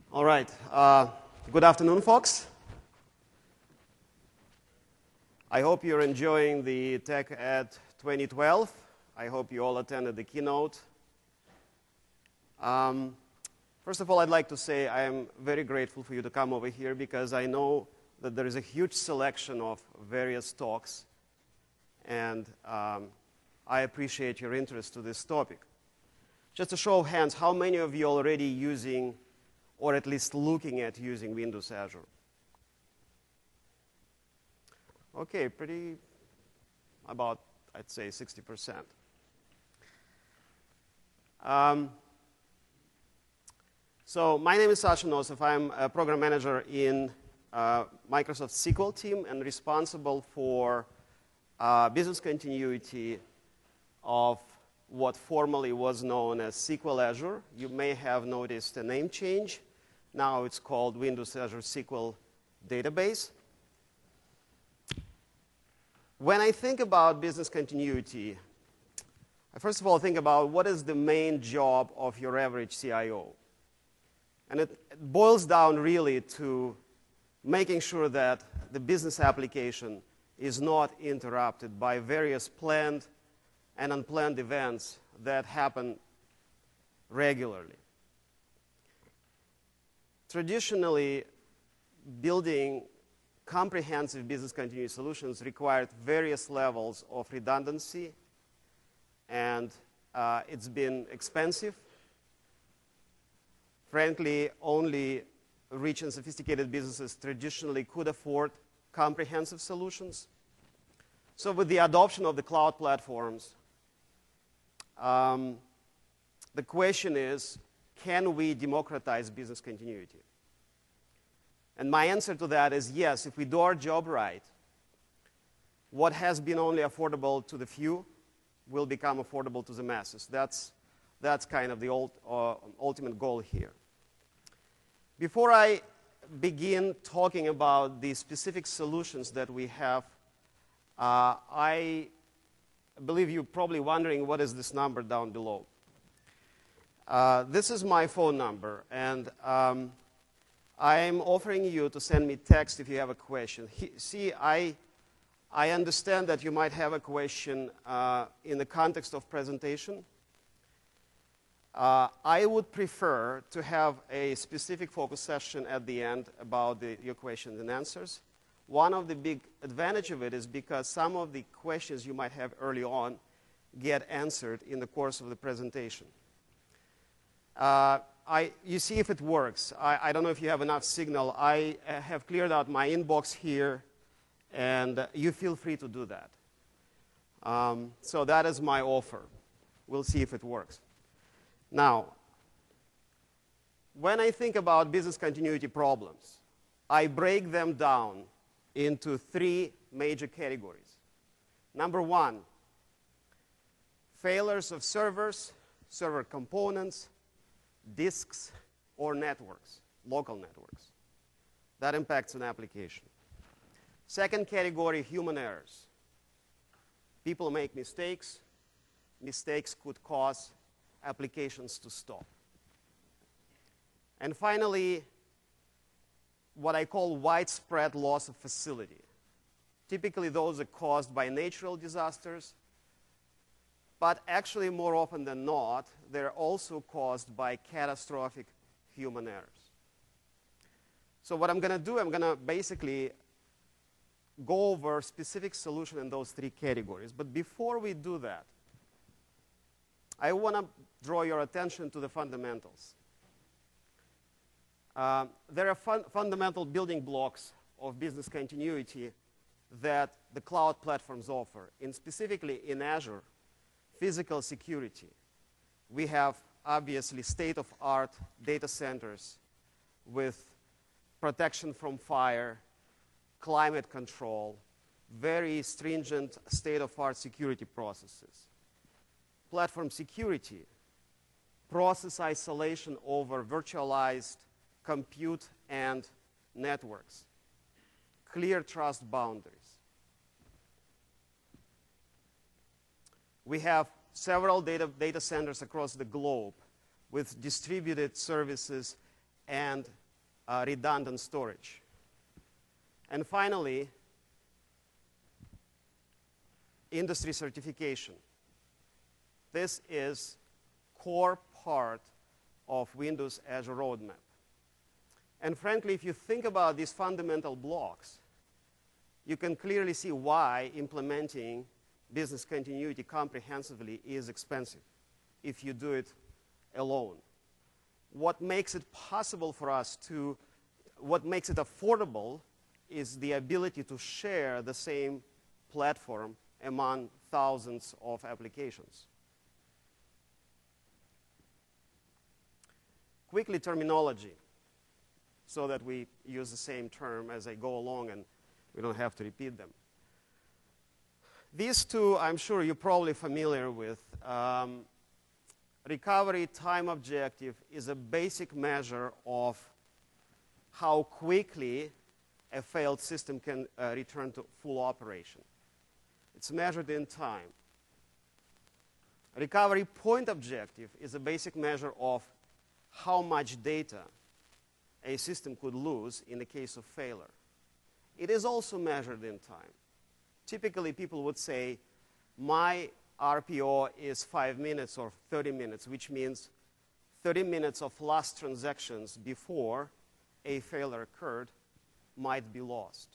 All right. Good afternoon, folks. I hope you're enjoying the TechEd 2012. I hope you all attended the keynote. First of all, I'd like to say I am very grateful for you to come over here because I know that there is a huge selection of various talks, and I appreciate your interest to this topic. Just a show of hands, how many of you are already using or at least looking at using Windows Azure? Okay, about, I'd say, 60%. So my name is Sasha Nosov. I'm a program manager in Microsoft SQL team and responsible for business continuity of what formerly was known as SQL Azure. You may have noticed a name change. Now it's called Windows Azure SQL Database. When I think about business continuity, I first of all think about what is the main job of your average CIO. And it boils down really to making sure that the business application is not interrupted by various planned and unplanned events that happen regularly. Traditionally, building comprehensive business continuity solutions required various levels of redundancy, and it's been expensive. Frankly, only rich and sophisticated businesses traditionally could afford comprehensive solutions. So with the adoption of the cloud platforms, the question is, can we democratize business continuity? And my answer to that is yes, if we do our job right, what has been only affordable to the few will become affordable to the masses. That's kind of the ultimate goal here. Before I begin talking about the specific solutions that we have, I believe you're probably wondering what is this number down below. This is my phone number, and I'm offering you to send me text if you have a question. See, I understand that you might have a question in the context of presentation. I would prefer to have a specific focus session at the end about your questions and answers. One of the big advantages of it is because some of the questions you might have early on get answered in the course of the presentation. You see if it works. I don't know if you have enough signal. I have cleared out my inbox here, and you feel free to do that. So that is my offer. We'll see if it works. Now, when I think about business continuity problems, I break them down into three major categories. Number one, failures of servers, server components, disks, or networks, local networks. That impacts an application. Second category, human errors. People make mistakes. Mistakes could cause applications to stop. And finally, what I call widespread loss of facility. Typically, those are caused by natural disasters, but actually, more often than not, they're also caused by catastrophic human errors. So what I'm going to do, I'm going to basically go over specific solutions in those three categories. But before we do that, I want to draw your attention to the fundamentals. There are fundamental building blocks of business continuity that the cloud platforms offer. Specifically in Azure, physical security. We have, obviously, state-of-art data centers with protection from fire, climate control, very stringent state-of-art security processes. Platform security, process isolation over virtualized compute and networks, clear trust boundaries. We have several data centers across the globe with distributed services and redundant storage. And finally, industry certification. This is core part of Windows Azure roadmap. And frankly, if you think about these fundamental blocks, you can clearly see why implementing business continuity comprehensively is expensive if you do it alone. What makes it possible for us to, what makes it affordable is the ability to share the same platform among thousands of applications. Quickly, terminology, so that we use the same term as I go along and we don't have to repeat them. These two, I'm sure you're probably familiar with. Recovery time objective is a basic measure of how quickly a failed system can return to full operation. It's measured in time. Recovery point objective is a basic measure of how much data a system could lose in the case of failure. It is also measured in time. Typically, people would say, my RPO is 5 minutes or 30 minutes, which means 30 minutes of lost transactions before a failure occurred might be lost.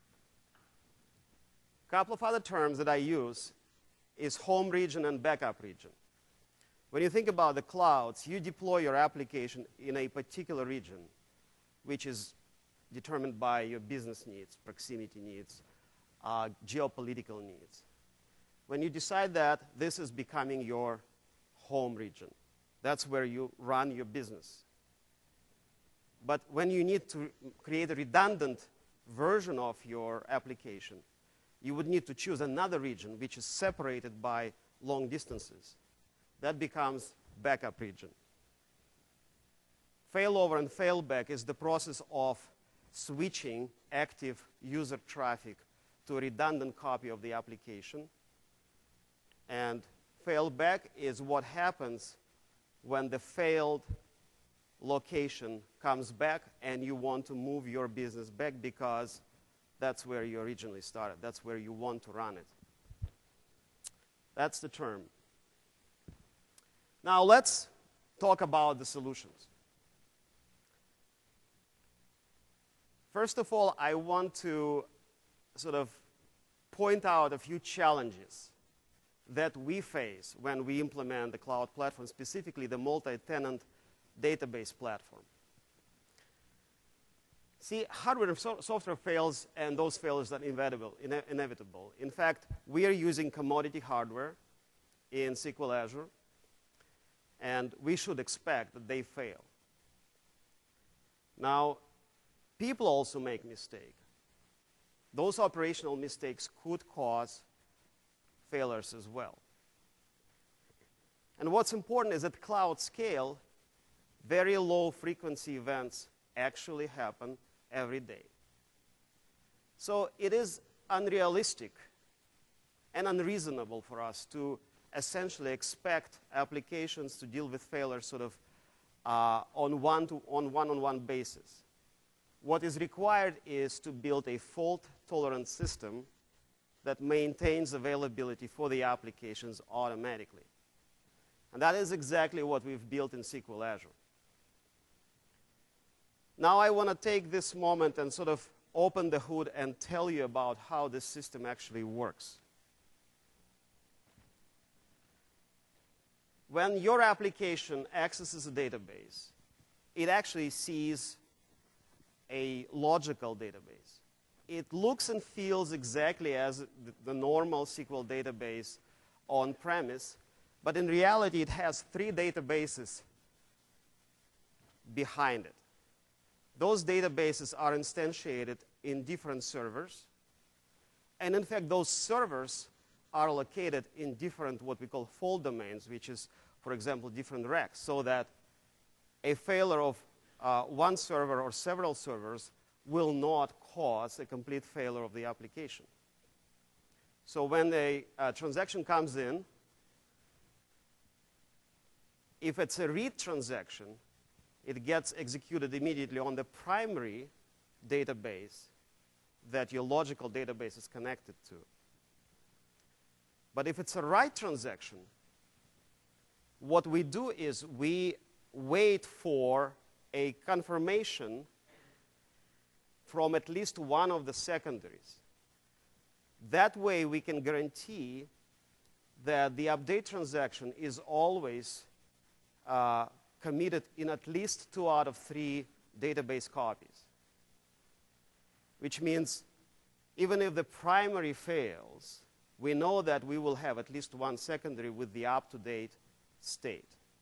A couple of other terms that I use is home region and backup region. When you think about the clouds, you deploy your application in a particular region, which is determined by your business needs, proximity needs, geopolitical needs. When you decide that, this is becoming your home region. That's where you run your business. But when you need to create a redundant version of your application, you would need to choose another region which is separated by long distances. That becomes backup region. Failover and failback is the process of switching active user traffic to a redundant copy of the application. And failback is what happens when the failed location comes back and you want to move your business back because that's where you originally started. That's where you want to run it. That's the term. Now let's talk about the solutions. First of all, I want to sort of point out a few challenges that we face when we implement the cloud platform, specifically the multi-tenant database platform. See, hardware and software fails, and those failures are inevitable. In fact, we are using commodity hardware in SQL Azure, and we should expect that they fail. Now, people also make mistakes. Those operational mistakes could cause failures as well. And what's important is at cloud scale, very low frequency events actually happen every day. So it is unrealistic and unreasonable for us to essentially expect applications to deal with failures sort of on one-on-one basis. What is required is to build a fault-tolerant system that maintains availability for the applications automatically. And that is exactly what we've built in SQL Azure. Now I want to take this moment and sort of open the hood and tell you about how this system actually works. When your application accesses a database, it actually sees a logical database. It looks and feels exactly as the normal SQL database on-premise, but in reality it has 3 databases behind it. Those databases are instantiated in different servers, and in fact those servers are located in different what we call fault domains, which is, for example, different racks, so that a failure of one server or several servers will not cause a complete failure of the application. So when a transaction comes in, if it's a read transaction, it gets executed immediately on the primary database that your logical database is connected to. But if it's a write transaction, what we do is we wait for a confirmation from at least one of the secondaries. That way, we can guarantee that the update transaction is always committed in at least 2 out of 3 database copies, which means even if the primary fails, we know that we will have at least one secondary with the up-to-date state.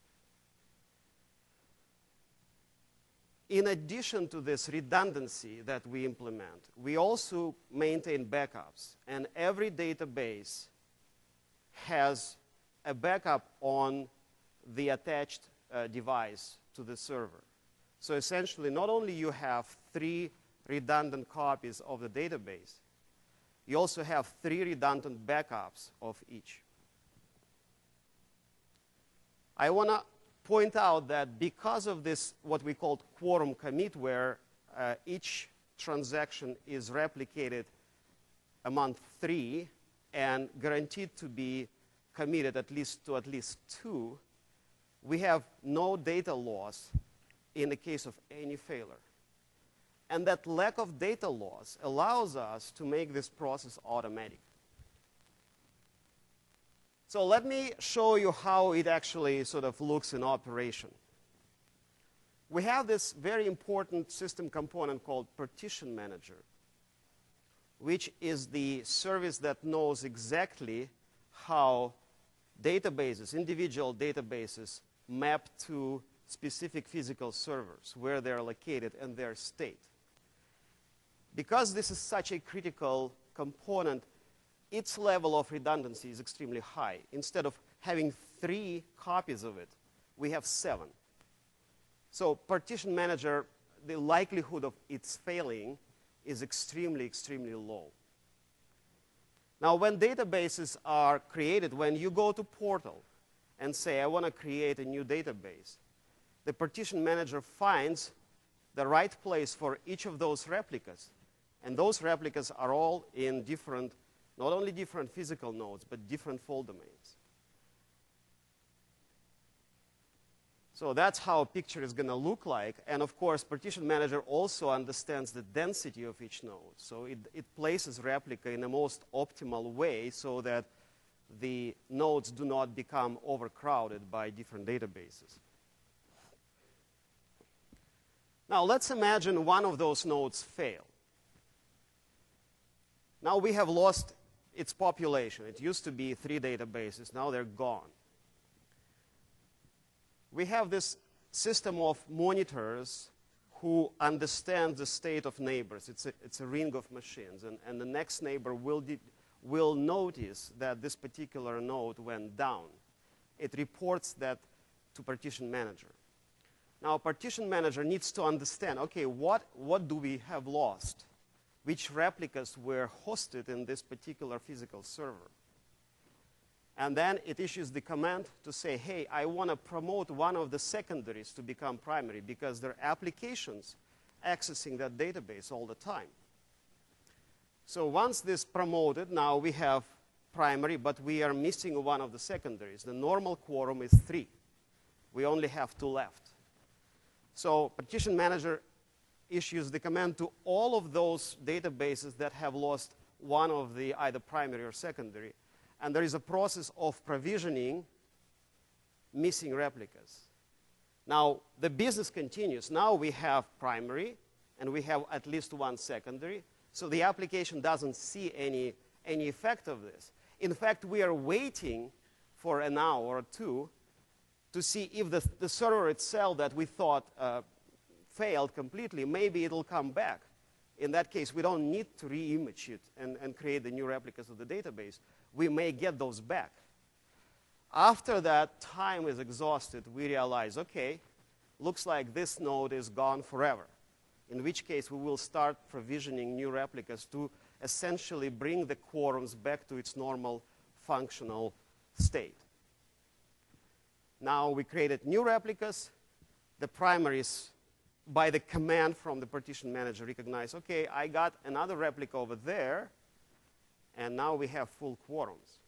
In addition to this redundancy that we implement, we also maintain backups. And every database has a backup on the attached device to the server. So essentially, not only you have 3 redundant copies of the database, you also have 3 redundant backups of each. I want to point out that because of this, what we call quorum commit, where each transaction is replicated among 3 and guaranteed to be committed to at least 2, we have no data loss in the case of any failure. And that lack of data loss allows us to make this process automatic. So let me show you how it actually sort of looks in operation. We have this very important system component called Partition Manager, which is the service that knows exactly how databases, individual databases, map to specific physical servers, where they're located and their state. Because this is such a critical component, its level of redundancy is extremely high. Instead of having 3 copies of it, we have 7. So Partition Manager, the likelihood of its failing is extremely, extremely low. Now, when databases are created, when you go to Portal and say, I want to create a new database, the Partition Manager finds the right place for each of those replicas. And those replicas are all in different, not only different physical nodes, but different fault domains. So that's how a picture is going to look like. And of course, Partition Manager also understands the density of each node. So it places replica in the most optimal way so that the nodes do not become overcrowded by different databases. Now, let's imagine one of those nodes fail. Now we have lost its population. It used to be 3 databases. Now they're gone. We have this system of monitors who understand the state of neighbors. It's a ring of machines. And the next neighbor will notice that this particular node went down. It reports that to Partition Manager. Now, Partition Manager needs to understand, OK, what do we have lost? Which replicas were hosted in this particular physical server? And then it issues the command to say, hey, I want to promote one of the secondaries to become primary because there are applications accessing that database all the time. So once this promoted, now we have primary, but we are missing one of the secondaries. The normal quorum is 3. We only have 2 left. So Partition Manager issues the command to all of those databases that have lost one of the either primary or secondary. And there is a process of provisioning missing replicas. Now, the business continues. Now we have primary, and we have at least 1 secondary. So the application doesn't see any effect of this. In fact, we are waiting for an hour or 2 to see if the server itself that we thought failed completely, maybe it'll come back. In that case, we don't need to re-image it and create the new replicas of the database. We may get those back. After that time is exhausted, we realize, OK, looks like this node is gone forever, in which case we will start provisioning new replicas to essentially bring the quorums back to its normal functional state. Now we created new replicas. the primaries, by the command from the partition manager, recognize, okay, I got another replica over there, and now we have full quorums.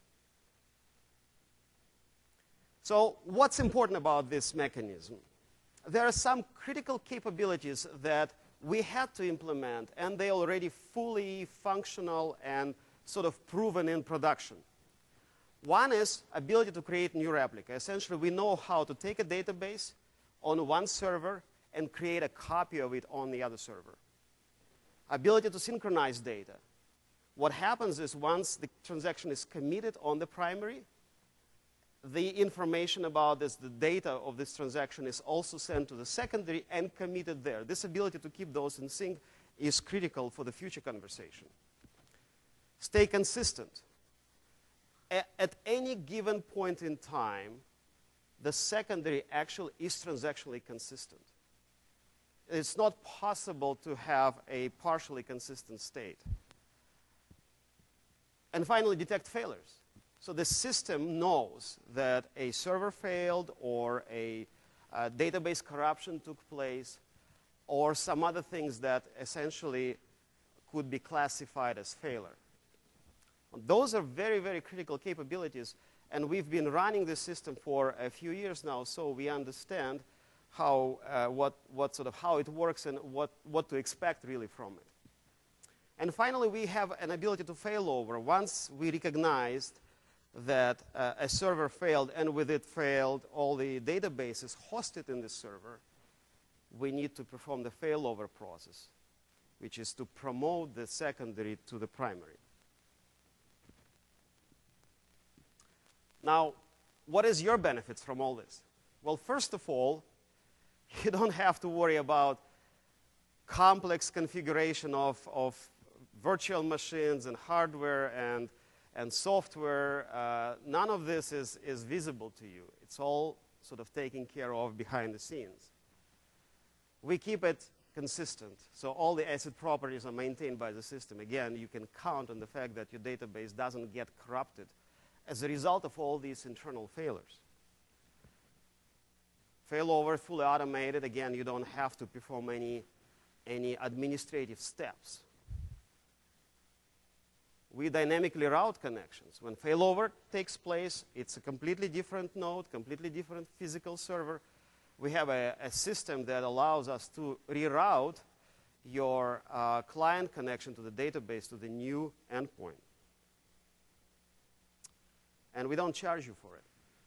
So what's important about this mechanism? There are some critical capabilities that we had to implement, and they're already fully functional and sort of proven in production. One is ability to create new replica. Essentially, we know how to take a database on one server and create a copy of it on the other server. Ability to synchronize data. What happens is once the transaction is committed on the primary, the information about this, the data of this transaction is also sent to the secondary and committed there. This ability to keep those in sync is critical for the future conversation. Stay consistent. At any given point in time, the secondary actually is transactionally consistent. It's not possible to have a partially consistent state. And finally, detect failures. So the system knows that a server failed or a database corruption took place or some other things that essentially could be classified as failure. Those are very, very critical capabilities, and we've been running this system for a few years now, so we understand how, how it works and what to expect really from it. And finally, we have an ability to fail over. Once we recognized that a server failed, and with it failed all the databases hosted in this server, we need to perform the failover process, which is to promote the secondary to the primary. Now, what is your benefits from all this? Well, first of all, you don't have to worry about complex configuration of virtual machines and hardware and software. None of this is visible to you. It's all sort of taken care of behind the scenes. We keep it consistent. So all the ACID properties are maintained by the system. Again, you can count on the fact that your database doesn't get corrupted as a result of all these internal failures. Failover, fully automated. Again, you don't have to perform any administrative steps. We dynamically route connections. When failover takes place, it's a completely different node, completely different physical server. We have a system that allows us to reroute your client connection to the database to the new endpoint. And we don't charge you for it.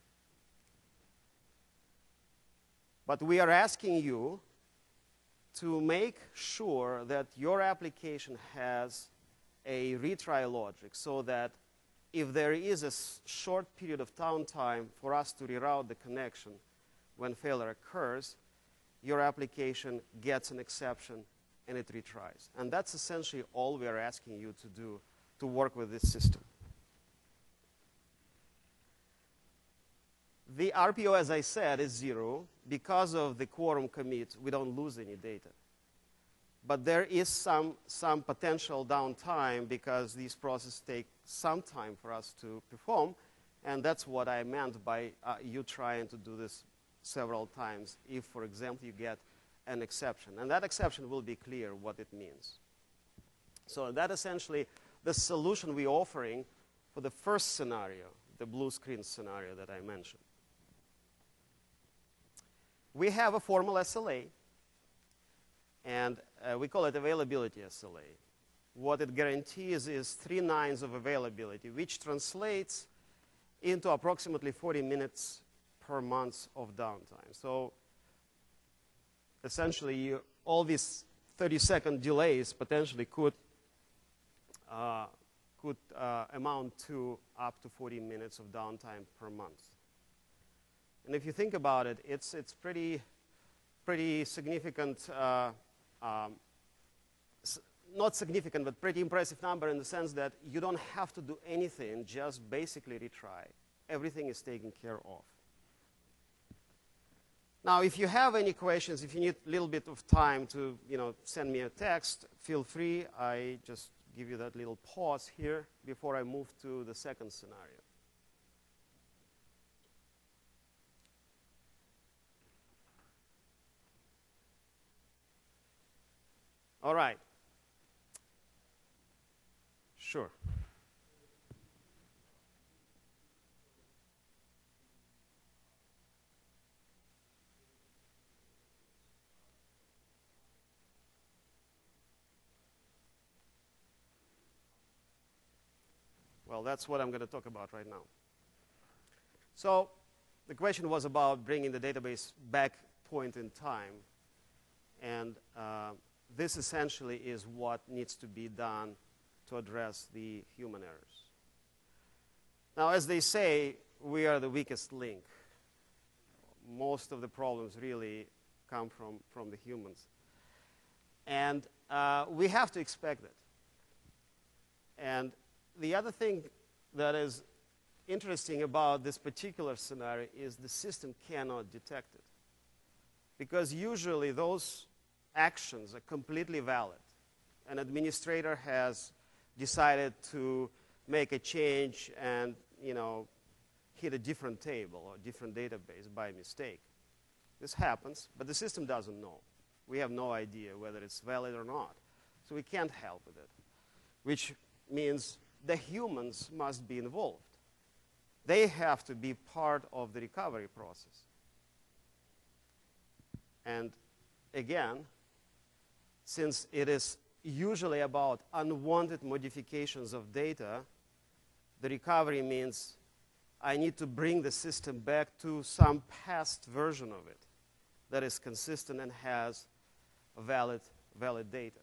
But we are asking you to make sure that your application has a retry logic so that if there is a short period of downtime for us to reroute the connection when failure occurs, your application gets an exception and it retries. And that's essentially all we are asking you to do to work with this system. The RPO, as I said, is 0. Because of the quorum commit, we don't lose any data. But there is some potential downtime because these processes take some time for us to perform. And that's what I meant by you trying to do this several times if, for example, you get an exception. And that exception will be clear what it means. So that's essentially the solution we're offering for the first scenario, the blue screen scenario that I mentioned. We have a formal SLA, and we call it availability SLA. What it guarantees is 3 nines of availability, which translates into approximately 40 minutes per month of downtime. So essentially, all these 30-second delays potentially could amount to up to 40 minutes of downtime per month. And if you think about it, it's pretty significant, not significant, but pretty impressive number in the sense that you don't have to do anything, just basically retry. Everything is taken care of. Now, if you have any questions, if you need a little bit of time to send me a text, feel free. I just give you that little pause here before I move to the second scenario. All right. Sure. Well, that's what I'm going to talk about right now. So the question was about bringing the database back point in time. And this essentially is what needs to be done to address the human errors. Now, as they say, we are the weakest link. Most of the problems really come from the humans. And we have to expect it. And the other thing that is interesting about this particular scenario is the system cannot detect it. Because usually those actions are completely valid. An administrator has decided to make a change and, hit a different table or different database by mistake. This happens, but the system doesn't know. We have no idea whether it's valid or not. So we can't help with it, which means the humans must be involved. They have to be part of the recovery process. And again, since it is usually about unwanted modifications of data, the recovery means I need to bring the system back to some past version of it that is consistent and has valid data.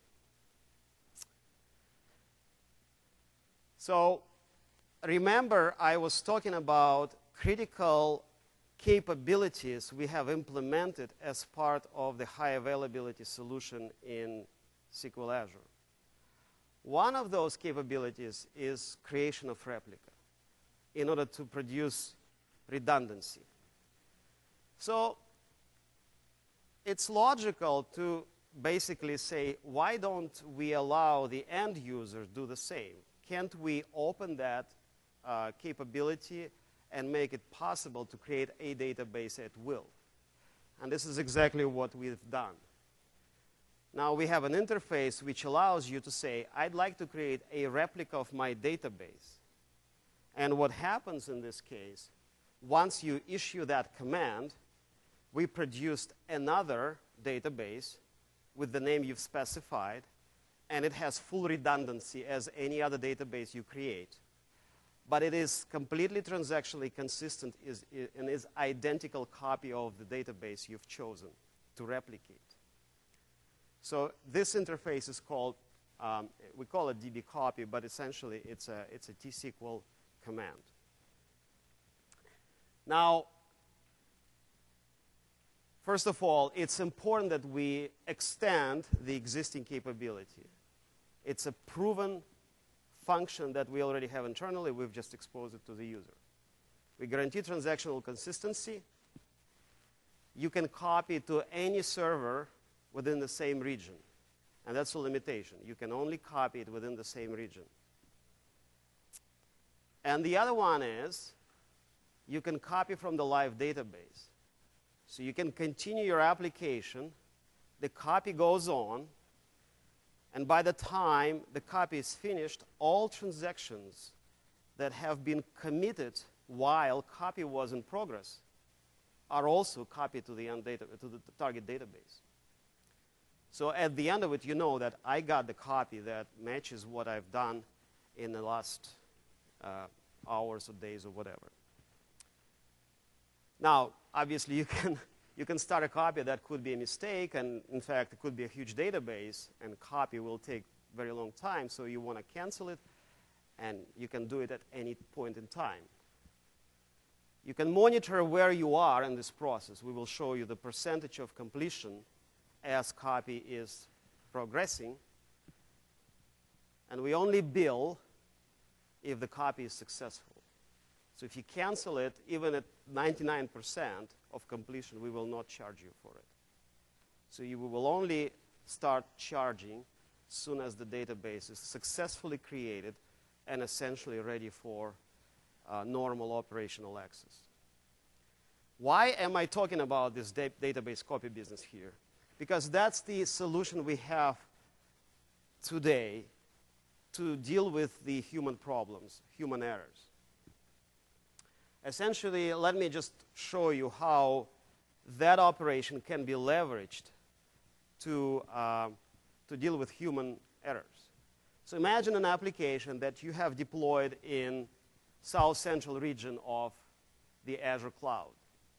So remember, I was talking about critical capabilities we have implemented as part of the high availability solution in SQL Azure. One of those capabilities is creation of replica in order to produce redundancy. So it's logical to basically say, why don't we allow the end user to do the same? Can't we open that capability and make it possible to create a database at will? And this is exactly what we've done. Now we have an interface which allows you to say, I'd like to create a replica of my database. And what happens in this case, once you issue that command, we produced another database with the name you've specified, and it has full redundancy as any other database you create. But it is completely transactionally consistent and is identical copy of the database you've chosen to replicate. So this interface is called, we call it dbcopy, but essentially it's a T-SQL command. Now, first of all, it's important that we extend the existing capability. It's a proven function that we already have internally. We've just exposed it to the user. We guarantee transactional consistency. You can copy to any server within the same region. And that's a limitation. You can only copy it within the same region. And the other one is you can copy from the live database. So you can continue your application. The copy goes on. And by the time the copy is finished, all transactions that have been committed while copy was in progress are also copied to the target database. So at the end of it, you know that I got the copy that matches what I've done in the last hours or days or whatever. Now, obviously, you can start a copy that could be a mistake, and in fact, it could be a huge database, and copy will take a very long time, so you want to cancel it, and you can do it at any point in time. You can monitor where you are in this process. We will show you the percentage of completion as copy is progressing, and we only bill if the copy is successful. So if you cancel it, even at 99% of completion, we will not charge you for it. So we will only start charging as soon as the database is successfully created and essentially ready for normal operational access. Why am I talking about this database copy business here? Because that's the solution we have today to deal with the human problems, human errors. Essentially, let me just show you how that operation can be leveraged to deal with human errors. So imagine an application that you have deployed in South Central region of the Azure cloud.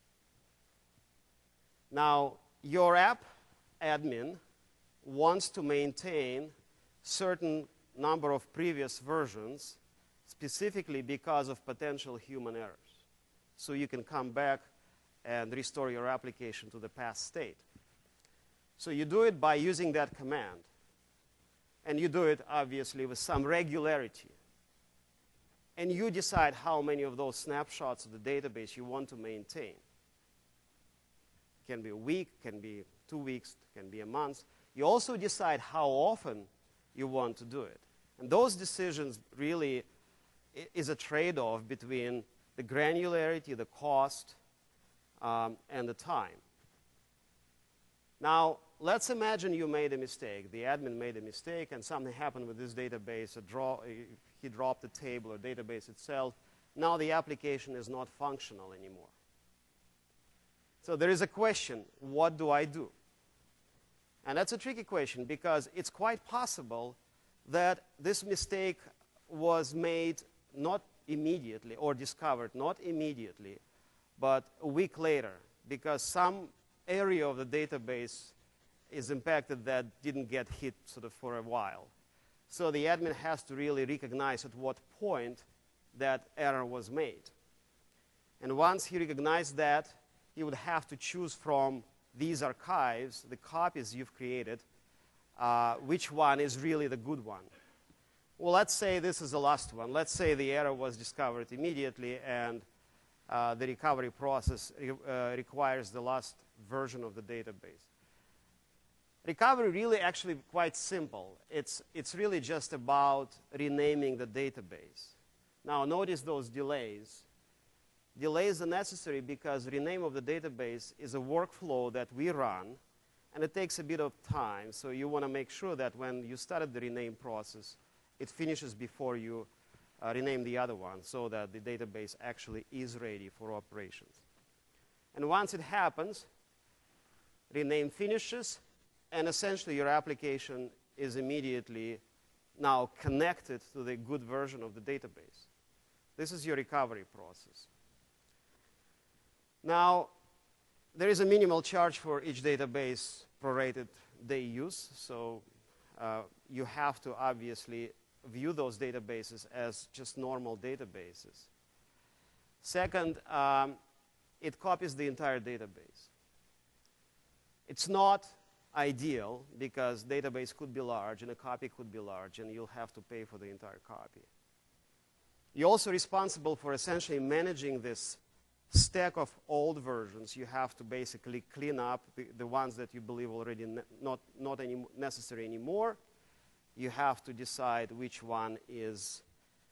Now, your app admin wants to maintain certain number of previous versions specifically because of potential human errors. So you can come back and restore your application to the past state. So you do it by using that command. And you do it, obviously, with some regularity. And you decide how many of those snapshots of the database you want to maintain. It can be a week, can be 2 weeks, can be a month. You also decide how often you want to do it. And those decisions really is a trade-off between the granularity, the cost, and the time. Now, let's imagine you made a mistake. The admin made a mistake, and something happened with this database. He dropped the table or database itself. Now the application is not functional anymore. So there is a question, what do I do? And that's a tricky question because it's quite possible that this mistake was made not immediately or discovered not immediately, but a week later because some area of the database is impacted that didn't get hit sort of for a while. So the admin has to really recognize at what point that error was made. And once he recognized that, he would have to choose from these archives, the copies you've created, which one is really the good one. Well, let's say this is the last one. Let's say the error was discovered immediately and the recovery process requires the last version of the database. Recovery really actually quite simple. It's really just about renaming the database. Now notice those delays. Delays are necessary because rename of the database is a workflow that we run and it takes a bit of time. So you want to make sure that when you started the rename process, it finishes before you rename the other one so that the database actually is ready for operations. And once it happens, rename finishes, and essentially your application is immediately now connected to the good version of the database. This is your recovery process. Now, there is a minimal charge for each database prorated day use, so you have to obviously view those databases as just normal databases. Second, it copies the entire database. It's not ideal because database could be large and a copy could be large and you'll have to pay for the entire copy. You're also responsible for essentially managing this stack of old versions. You have to basically clean up the ones that you believe already not necessary anymore. You have to decide which one is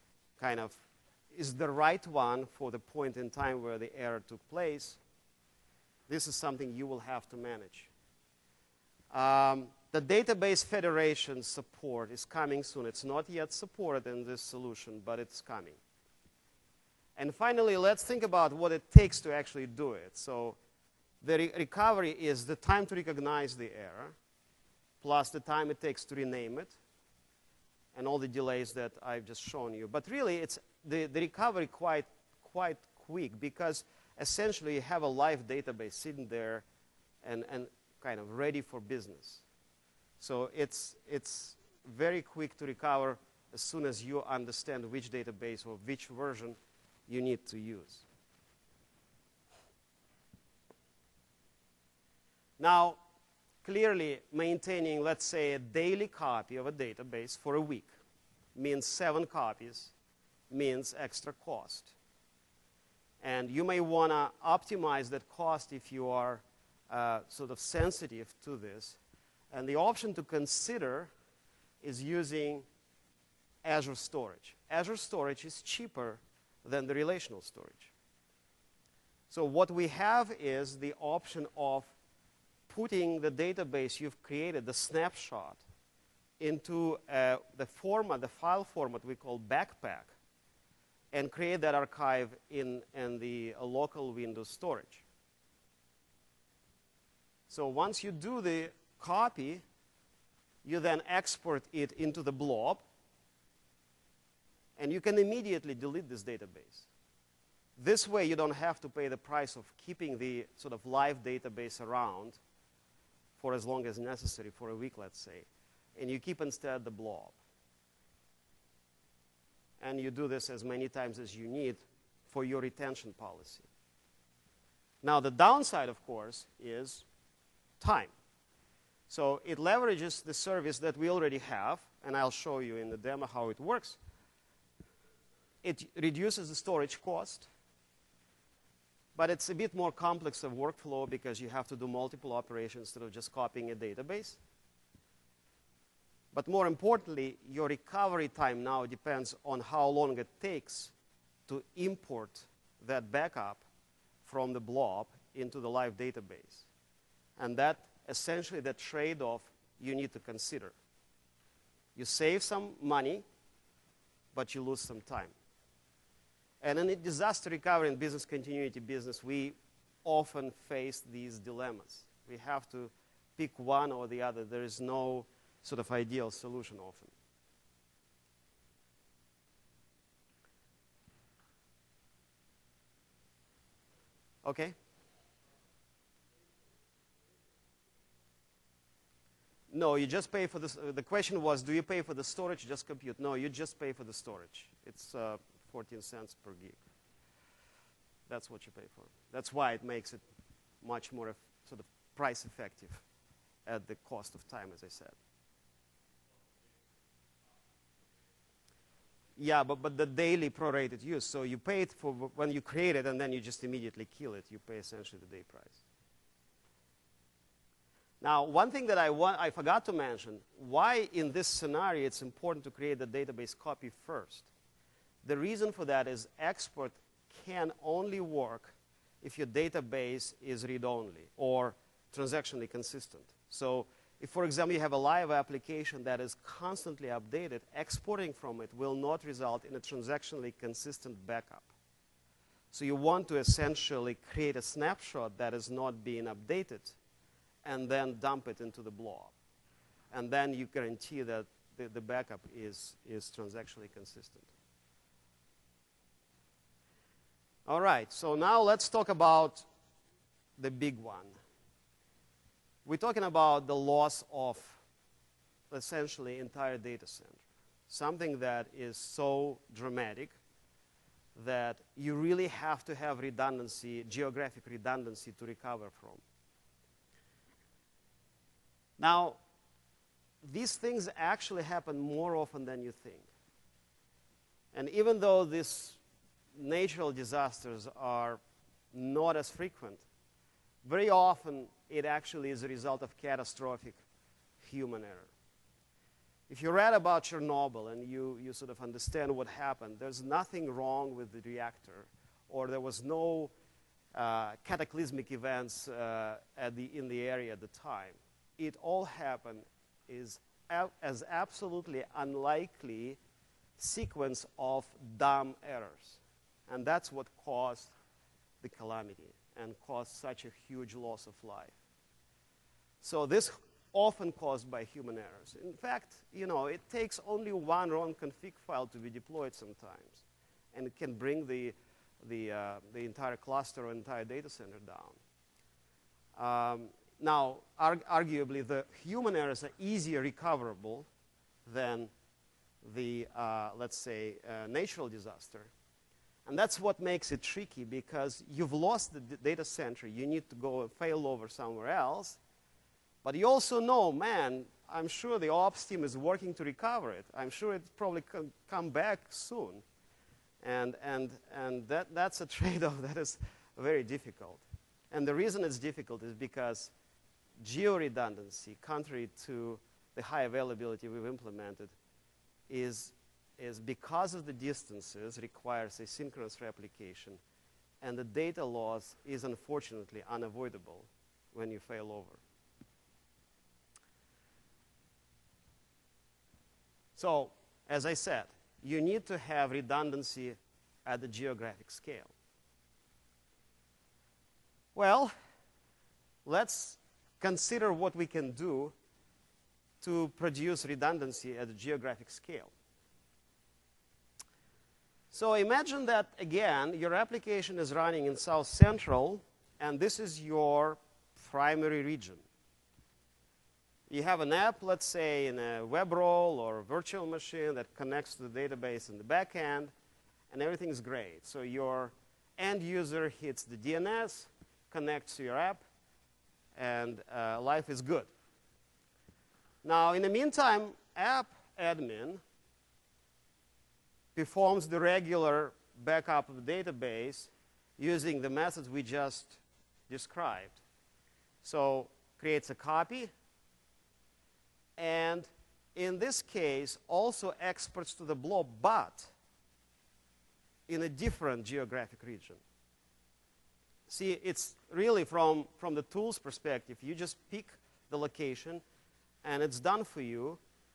the right one for the point in time where the error took place. This is something you will have to manage. The database federation support is coming soon. It's not yet supported in this solution, but it's coming. And finally, let's think about what it takes to actually do it. So the recovery is the time to recognize the error, plus the time it takes to rename it, and all the delays that I've just shown you. But really, it's the recovery quite quick because essentially you have a live database sitting there and kind of ready for business. So it's very quick to recover as soon as you understand which database or which version you need to use. Now, clearly maintaining, let's say, a daily copy of a database for a week means 7 copies, means extra cost. And you may want to optimize that cost if you are sort of sensitive to this. And the option to consider is using Azure Storage. Azure Storage is cheaper than the relational storage. So what we have is the option of putting the database you've created, the snapshot, into the file format we call backpack, and create that archive in the local Windows storage. So once you do the copy, you then export it into the blob, and you can immediately delete this database. This way, you don't have to pay the price of keeping the sort of live database around for as long as necessary, for a week, let's say. And you keep instead the blob. And you do this as many times as you need for your retention policy. Now, the downside, of course, is time. So it leverages the service that we already have, and I'll show you in the demo how it works. It reduces the storage cost, but it's a bit more complex of workflow because you have to do multiple operations instead of just copying a database. But more importantly, your recovery time now depends on how long it takes to import that backup from the blob into the live database. And that essentially the trade-off you need to consider. You save some money, but you lose some time. And in a disaster recovery and business continuity business, we often face these dilemmas. We have to pick one or the other. There is no sort of ideal solution often. Okay? No, you just pay for this. The question was, do you pay for the storage, just compute? No, you just pay for the storage. It's 14 cents per gig. That's what you pay for. That's why it makes it much more sort of price effective at the cost of time, as I said. Yeah, but the daily prorated use. So you pay it for when you create it, and then you just immediately kill it. You pay essentially the day price. Now, one thing that I forgot to mention, why in this scenario it's important to create the database copy first. The reason for that is export can only work if your database is read-only or transactionally consistent. So if, for example, you have a live application that is constantly updated, exporting from it will not result in a transactionally consistent backup. So you want to essentially create a snapshot that is not being updated and then dump it into the blob. And then you guarantee that the backup is transactionally consistent. All right, so now let's talk about the big one. We're talking about the loss of essentially entire data center, something that is so dramatic that you really have to have redundancy, geographic redundancy to recover from. Now, these things actually happen more often than you think. And even though these natural disasters are not as frequent, very often it actually is a result of catastrophic human error. If you read about Chernobyl and you sort of understand what happened, there's nothing wrong with the reactor, or there was no cataclysmic events in the area at the time. It all happened as absolutely unlikely sequence of dumb errors. And that's what caused the calamity and caused such a huge loss of life. So this often caused by human errors. In fact, it takes only one wrong config file to be deployed sometimes, and it can bring the entire cluster or entire data center down. Now, arguably, the human errors are easier recoverable than the, let's say, natural disaster. And that's what makes it tricky, because you've lost the data center. You need to go and fail over somewhere else. But you also know, man, I'm sure the ops team is working to recover it. I'm sure it probably can come back soon. And that's a trade-off that is very difficult. And the reason it's difficult is because geo-redundancy, contrary to the high availability we've implemented, is because of the distances, requires asynchronous replication, and the data loss is unfortunately unavoidable when you fail over. So, as I said, you need to have redundancy at the geographic scale. Well, let's consider what we can do to produce redundancy at the geographic scale. So imagine that, again, your application is running in South Central, and this is your primary region. You have an app, let's say, in a web role or virtual machine that connects to the database in the back end, and everything's great. So your end user hits the DNS, connects to your app, and life is good. Now, in the meantime, app admin performs the regular backup of the database using the methods we just described. So creates a copy, and in this case, also exports to the blob, but in a different geographic region. See, it's really from the tool's perspective, you just pick the location, and it's done for you.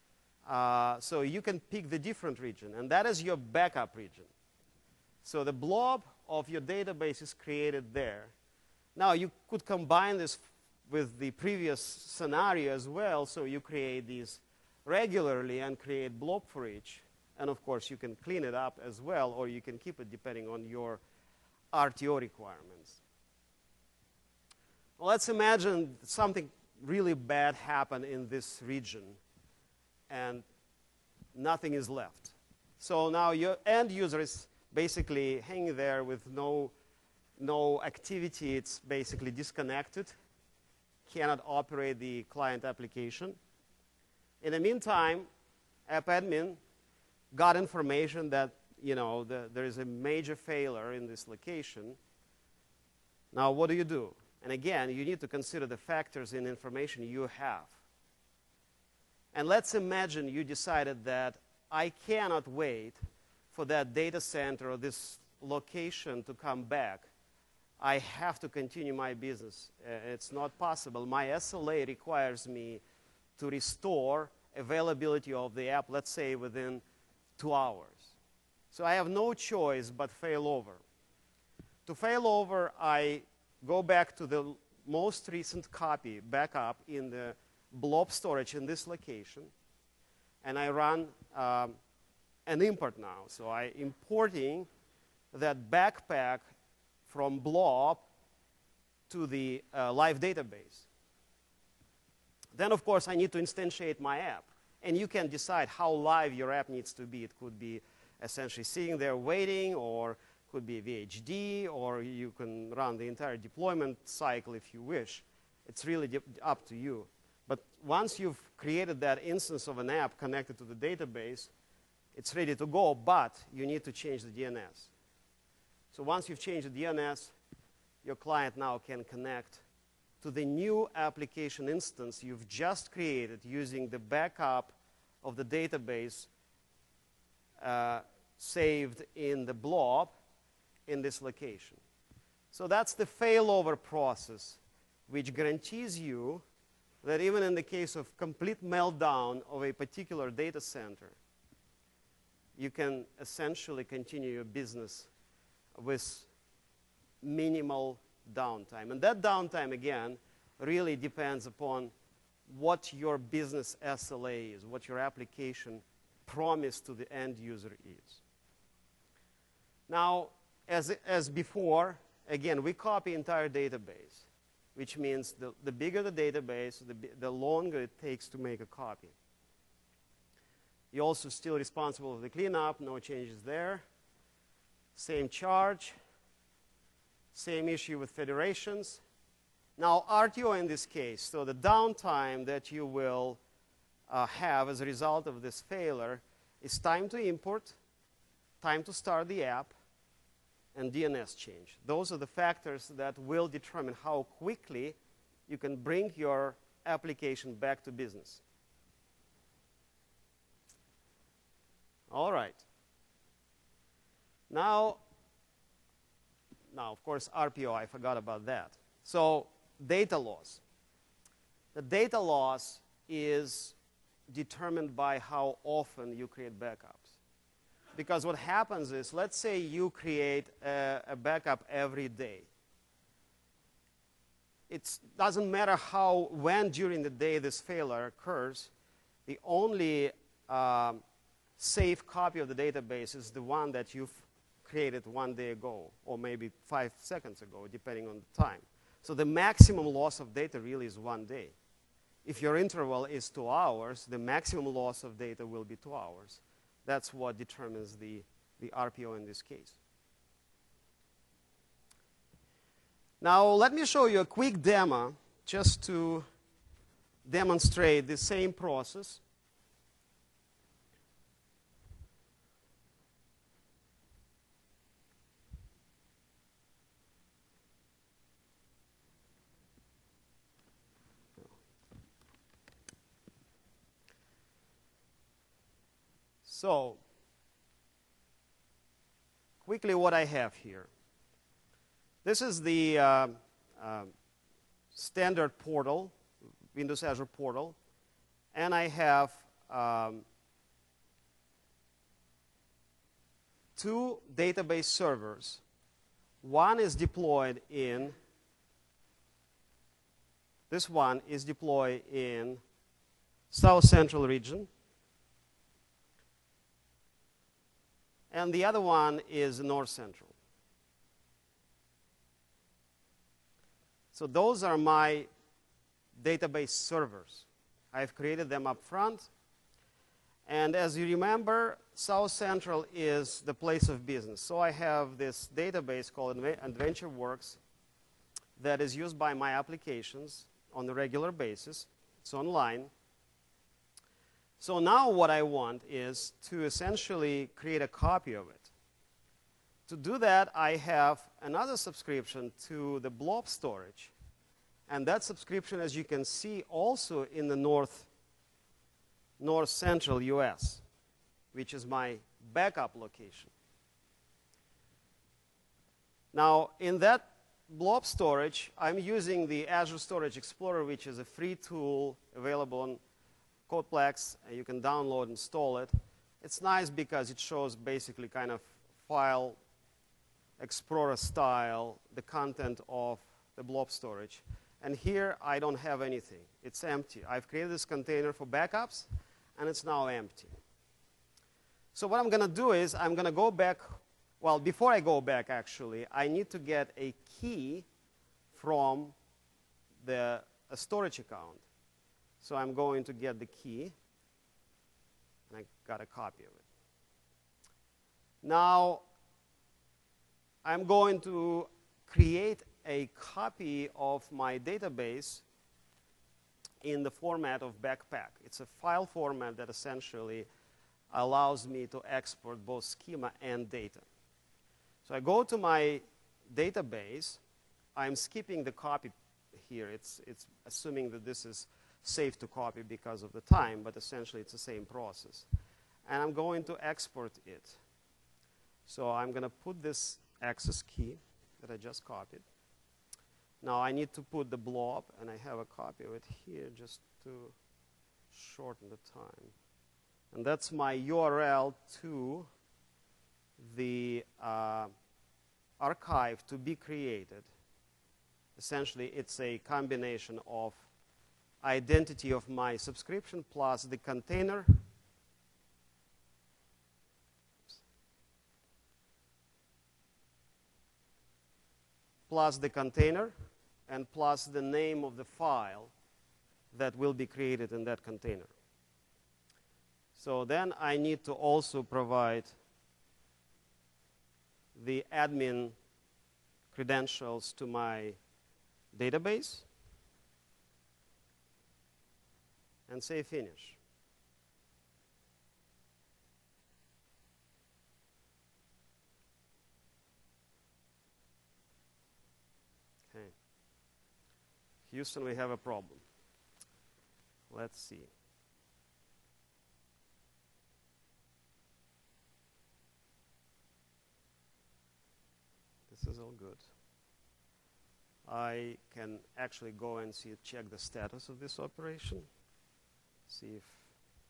So you can pick the different region, and that is your backup region. So the blob of your database is created there. Now, you could combine this with the previous scenario as well, so you create these regularly and create blob for each. And of course, you can clean it up as well, or you can keep it depending on your RTO requirements. Well, let's imagine something really bad happened in this region, and nothing is left. So now your end user is basically hanging there with no activity. It's basically disconnected, cannot operate the client application. In the meantime, app admin got information that there is a major failure in this location. Now, what do? And again, you need to consider the factors in information you have. And let's imagine you decided that I cannot wait for that data center or this location to come back. I have to continue my business. It's not possible. My SLA requires me to restore availability of the app, let's say, within 2 hours. So I have no choice but fail over. To fail over, I go back to the most recent copy backup in the blob storage in this location, and I run an import now. So I'm importing that backpack from blob to the live database. Then, of course, I need to instantiate my app. And you can decide how live your app needs to be. It could be essentially sitting there waiting, or could be VHD, or you can run the entire deployment cycle if you wish. It's really up to you. But once you've created that instance of an app connected to the database, it's ready to go, but you need to change the DNS. So once you've changed the DNS, your client now can connect to the new application instance you've just created using the backup of the database saved in the blob in this location. So that's the failover process, which guarantees you that even in the case of complete meltdown of a particular data center, you can essentially continue your business with minimal downtime. And that downtime, again, really depends upon what your business SLA is, what your application promise to the end user is. Now, as before, again, we copy entire database, which means the bigger the database, the longer it takes to make a copy. You're also still responsible for the cleanup, no changes there. Same charge. Same issue with federations. Now, RTO in this case, so the downtime that you will have as a result of this failure is time to import, time to start the app, and DNS change. Those are the factors that will determine how quickly you can bring your application back to business. All right. Now, of course, RPO, I forgot about that. So data loss. The data loss is determined by how often you create backups. Because what happens is, let's say you create a backup every day. It doesn't matter when during the day this failure occurs, the only safe copy of the database is the one that you've created 1 day ago, or maybe 5 seconds ago, depending on the time. So the maximum loss of data really is 1 day. If your interval is 2 hours, the maximum loss of data will be 2 hours. That's what determines the RPO in this case. Now, let me show you a quick demo just to demonstrate the same process. So, quickly what I have here. This is the standard portal, Windows Azure portal, and I have 2 database servers. One is deployed in, this one is deployed in South Central region, and the other one is North Central. So those are my database servers. I've created them up front. And as you remember, South Central is the place of business. So I have this database called AdventureWorks that is used by my applications on a regular basis. It's online. So now what I want is to essentially create a copy of it. To do that, I have another subscription to the blob storage. And that subscription, as you can see, also in the north central US, which is my backup location. Now, in that blob storage, I'm using the Azure Storage Explorer, which is a free tool available on Codeplex. You can download and install it. It's nice because it shows basically kind of file Explorer style, the content of the blob storage. And here, I don't have anything. It's empty. I've created this container for backups, and it's now empty. So what I'm going to do is I'm going to go back. Well, before I go back, actually, I need to get a key from a storage account. So I'm going to get the key, and I got a copy of it. Now, I'm going to create a copy of my database in the format of Backpack. It's a file format that essentially allows me to export both schema and data. So I go to my database. I'm skipping the copy here. It's assuming that this is safe to copy because of the time, but essentially it's the same process. And I'm going to export it. So I'm going to put this access key that I just copied. Now I need to put the blob, and I have a copy of it here just to shorten the time. And that's my URL to the archive to be created. Essentially, it's a combination of identity of my subscription plus the container and plus the name of the file that will be created in that container. So then I need to also provide the admin credentials to my database and say finish. Okay. Houston, we have a problem. Let's see. This is all good. I can actually go and check the status of this operation, see if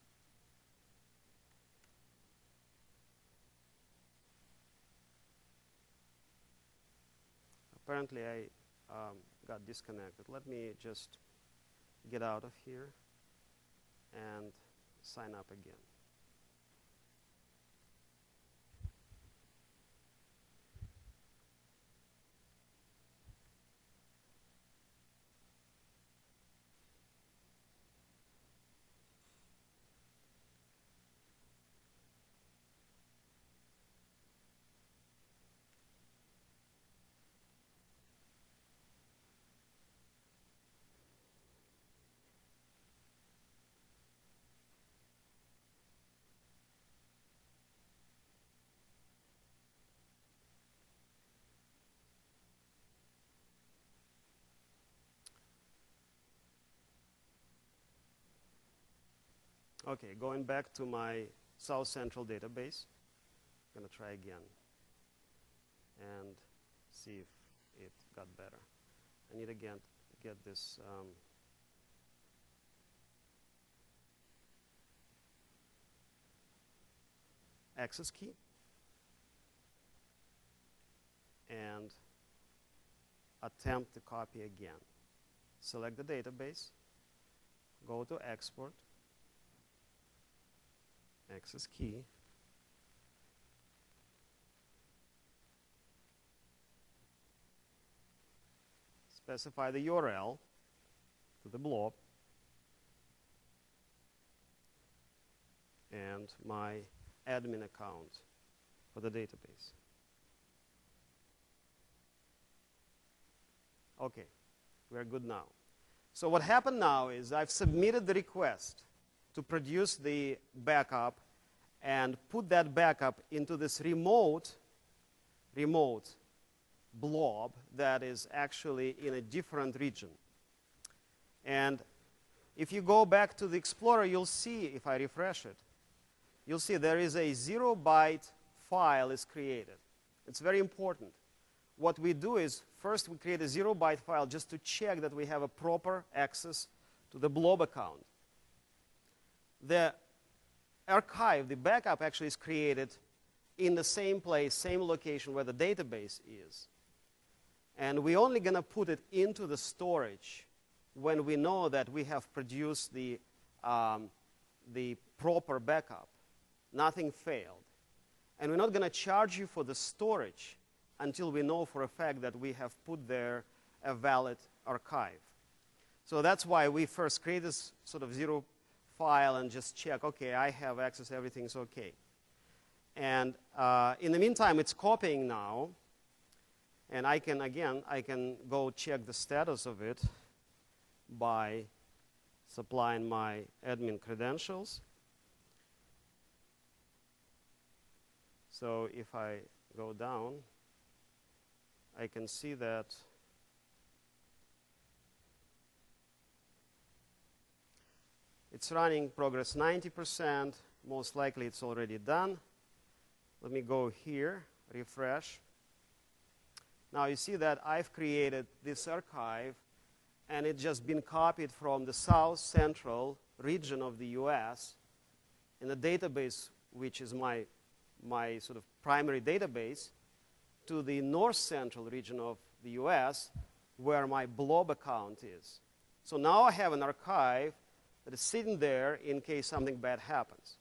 Apparently, I got disconnected. Let me just get out of here and sign up again. Okay, going back to my South Central database, I'm going to try again and see if it got better. I need to get this access key and attempt to copy again. Select the database, go to export, access key, specify the URL to the blob, and my admin account for the database. Okay, we're good now. So what happened now is I've submitted the request to produce the backup and put that backup into this remote blob that is actually in a different region. And if you go back to the Explorer, you'll see, if I refresh it, you'll see there is a 0-byte file is created. It's very important. What we do is, first we create a 0-byte file just to check that we have a proper access to the blob account. The archive, the backup, actually is created in the same place, same location where the database is. And we're only going to put it into the storage when we know that we have produced the proper backup. Nothing failed. And we're not going to charge you for the storage until we know for a fact that we have put there a valid archive. So that's why we first create this sort of 0 file and just check, okay, I have access, everything's okay. And in the meantime, it's copying now. And I can go check the status of it by supplying my admin credentials. So if I go down, I can see that it's running progress 90%. Most likely it's already done. Let me go here, refresh. Now you see that I've created this archive, and it's just been copied from the South Central region of the US in the database, which is my sort of primary database, to the North Central region of the US, where my blob account is. So now I have an archive that is sitting there in case something bad happens.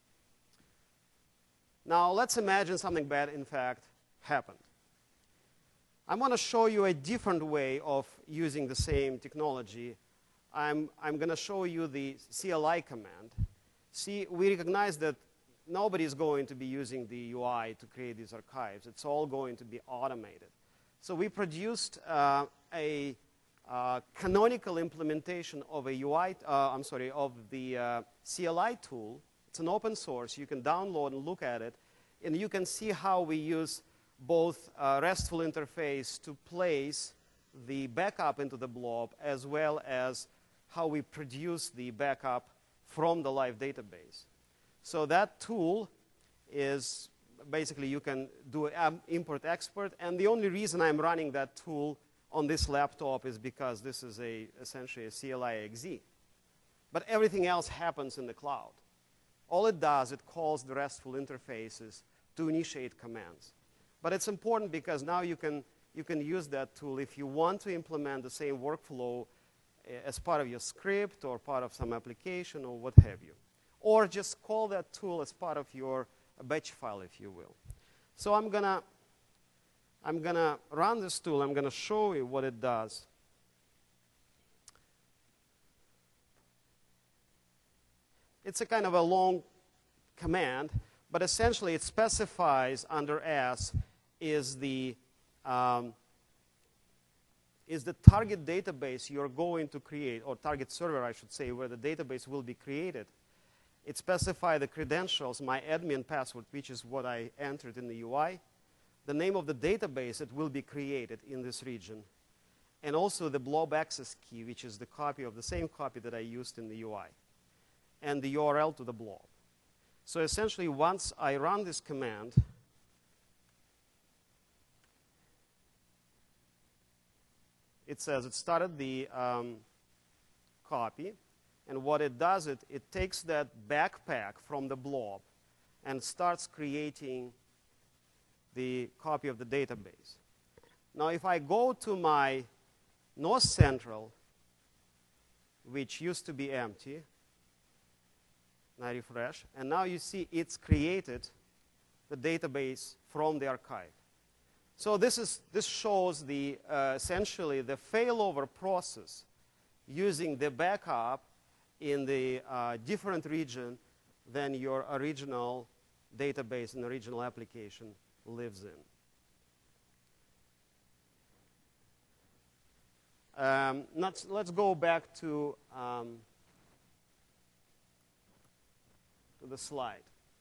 Now let's imagine something bad, in fact, happened. I'm going to show you a different way of using the same technology. I'm going to show you the CLI command. See, we recognize that nobody is going to be using the UI to create these archives. It's all going to be automated. So we produced a canonical implementation of a UI, of the CLI tool. It's an open source. You can download and look at it, and you can see how we use both RESTful interface to place the backup into the blob, as well as how we produce the backup from the live database. So that tool is basically you can do import-export, and the only reason I'm running that tool on this laptop is because this is essentially a CLI exe. But everything else happens in the cloud. All it does, it calls the RESTful interfaces to initiate commands. But it's important because now you can you can use that tool if you want to implement the same workflow as part of your script or part of some application or what have you. Or just call that tool as part of your batch file, if you will. So I'm gonna run this tool. I'm gonna show you what it does. It's a kind of a long command, but essentially it specifies under S is the target database you're going to create, or target server, I should say, where the database will be created. It specifies the credentials, my admin password, which is what I entered in the UI, the name of the database that will be created in this region, and also the blob access key, which is the copy of the same copy that I used in the UI, and the URL to the blob. So essentially, once I run this command, it says it started the copy, and what it does, it takes that backpack from the blob and starts creating the copy of the database. Now, if I go to my North Central, which used to be empty, and I refresh, and now you see it's created the database from the archive. So this shows the essentially the failover process using the backup in the different region than your original database and original application lives in. Let's go back to the slide.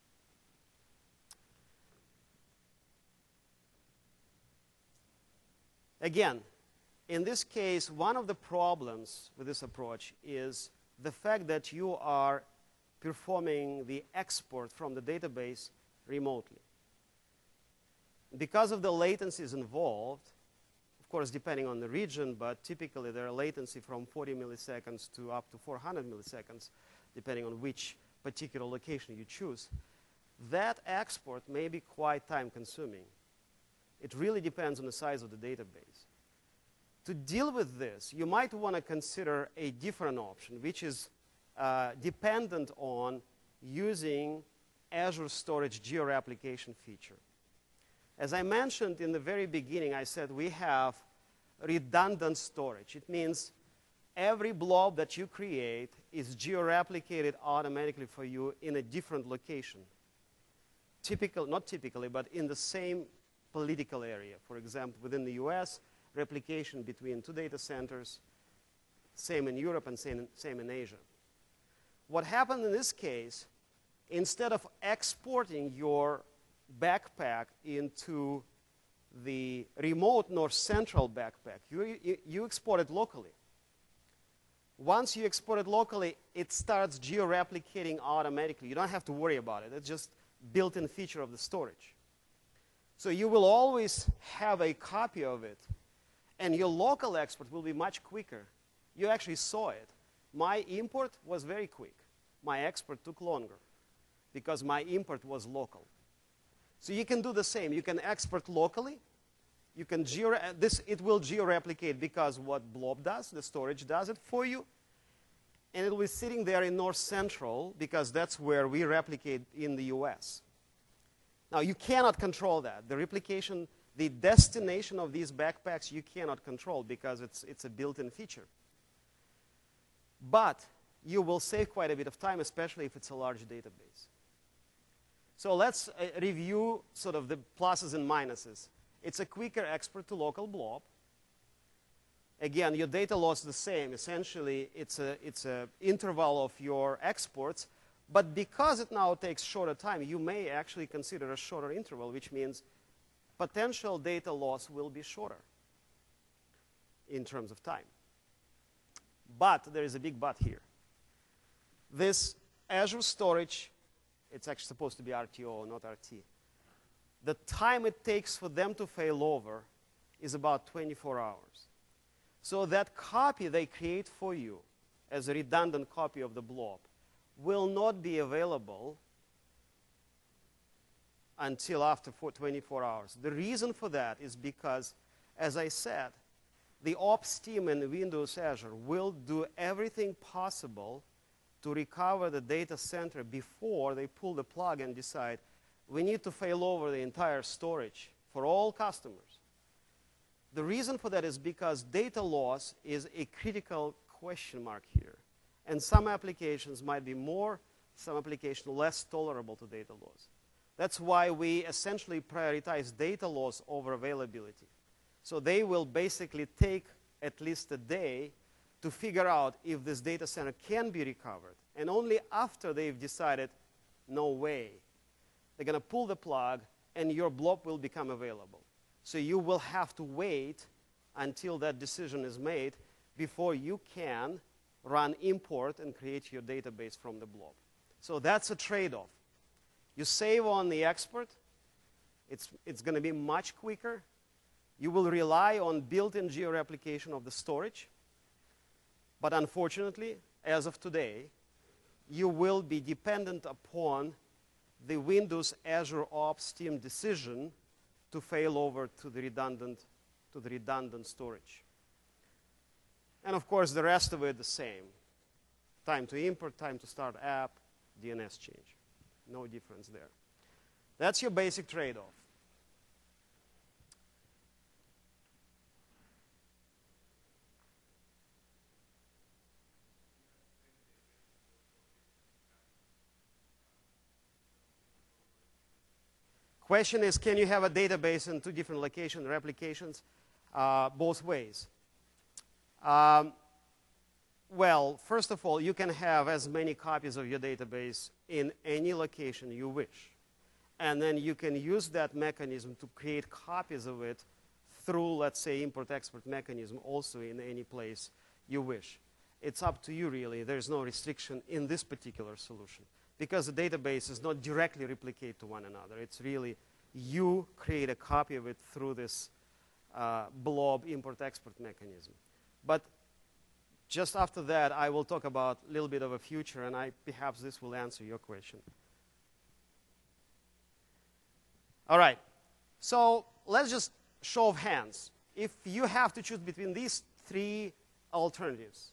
Again, in this case, one of the problems with this approach is the fact that you are performing the export from the database remotely. Because of the latencies involved, of course, depending on the region, but typically there are latency from 40 milliseconds to up to 400 milliseconds, depending on which particular location you choose, that export may be quite time-consuming. It really depends on the size of the database. To deal with this, you might want to consider a different option, which is dependent on using Azure Storage geo-replication feature. As I mentioned in the very beginning, I said we have redundant storage. It means every blob that you create is geo-replicated automatically for you in a different location. Not typically, but in the same political area. For example, within the US, replication between two data centers, same in Europe and same in Asia. What happened in this case, instead of exporting your backpack into the remote North Central backpack, you export it locally. Once you export it locally, it starts geo-replicating automatically. You don't have to worry about it. It's just built-in feature of the storage. So you will always have a copy of it, and your local export will be much quicker. You actually saw it. My import was very quick. My export took longer because my import was local. So you can do the same. You can export locally. You can it will geo-replicate because what blob does, the storage does it for you. And it will be sitting there in North Central because that's where we replicate in the US. Now, you cannot control that. The replication, the destination of these backpacks, you cannot control because it's a built-in feature. But you will save quite a bit of time, especially if it's a large database. So let's review sort of the pluses and minuses. It's a quicker export to local blob. Again, your data loss is the same. Essentially, it's an interval of your exports. But because it now takes shorter time, you may actually consider a shorter interval, which means potential data loss will be shorter in terms of time. But there is a big but here. This Azure storage, it's actually supposed to be RTO, not RT. The time it takes for them to fail over is about 24 hours. So that copy they create for you as a redundant copy of the blob will not be available until after 24 hours. The reason for that is because as I said, the ops team in Windows Azure will do everything possible to recover the data center before they pull the plug and decide we need to fail over the entire storage for all customers. The reason for that is because data loss is a critical question mark here. And some applications might be more, some applications less tolerable to data loss. That's why we essentially prioritize data loss over availability. So they will basically take at least a day to figure out if this data center can be recovered. And only after they've decided, no way, they're going to pull the plug and your blob will become available. So you will have to wait until that decision is made before you can run import and create your database from the blob. So that's a trade-off. You save on the export. It's going to be much quicker. You will rely on built-in geo-replication of the storage. But unfortunately, as of today, you will be dependent upon the Windows Azure Ops team decision to fail over to the redundant storage. And of course, the rest of it the same. Time to import, time to start app, DNS change. No difference there. That's your basic trade-off. Question is, can you have a database in two different location replications? Both ways. Well, first of all, you can have as many copies of your database in any location you wish. And then you can use that mechanism to create copies of it through, let's say, import-export mechanism also in any place you wish. It's up to you, really. There's no restriction in this particular solution, because the database is not directly replicate to one another. It's really you create a copy of it through this blob import-export mechanism. But just after that, I will talk about a little bit of a future, and perhaps this will answer your question. All right. So let's just show of hands. If you have to choose between these three alternatives,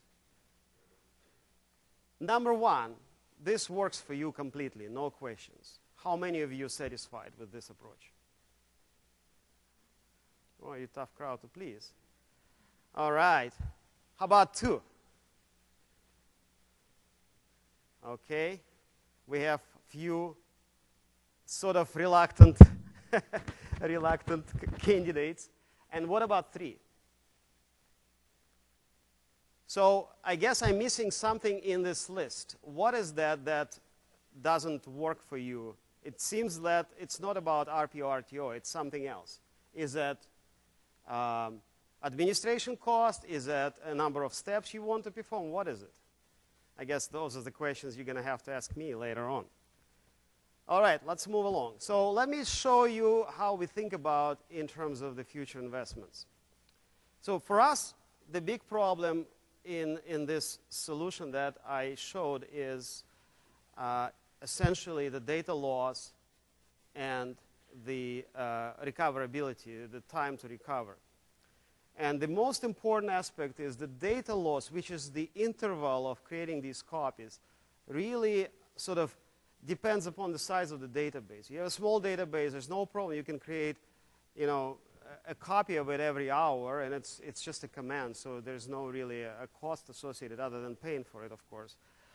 number one, this works for you completely, no questions. How many of you are satisfied with this approach? Oh, you're a tough crowd to please. All right. How about two? Okay. We have few sort of reluctant candidates. And what about three? So I guess I'm missing something in this list. What is that that doesn't work for you? It seems that it's not about RPO, RTO. It's something else. Is that administration cost? Is that a number of steps you want to perform? What is it? I guess those are the questions you're going to have to ask me later on. All right, let's move along. So let me show you how we think about in terms of the future investments. So for us, the big problem in this solution that I showed is essentially the data loss and the recoverability, the time to recover. And the most important aspect is the data loss, which is the interval of creating these copies, really sort of depends upon the size of the database. You have a small database, there's no problem. You can create, a copy of it every hour, and it's just a command, so there's no really a cost associated other than paying for it, of course.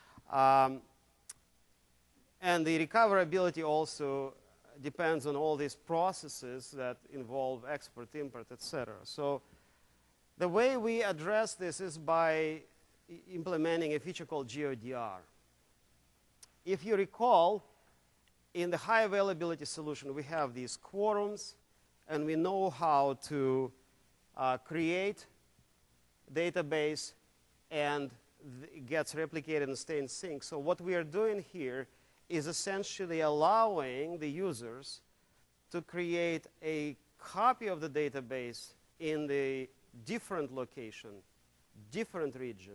And the recoverability also depends on all these processes that involve export, import, etc. So the way we address this is by implementing a feature called GeoDR. If you recall, in the high availability solution, we have these quorums, and we know how to create database, and it gets replicated and stay in sync. So what we are doing here is essentially allowing the users to create a copy of the database in the different location, different region,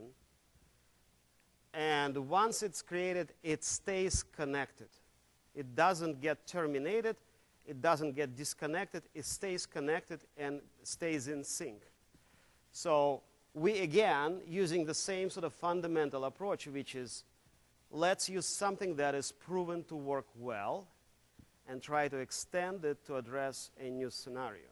and once it's created, it stays connected. It doesn't get terminated. it doesn't get disconnected, it stays connected and stays in sync. So we, again, using the same sort of fundamental approach, which is let's use something that is proven to work well and try to extend it to address a new scenario.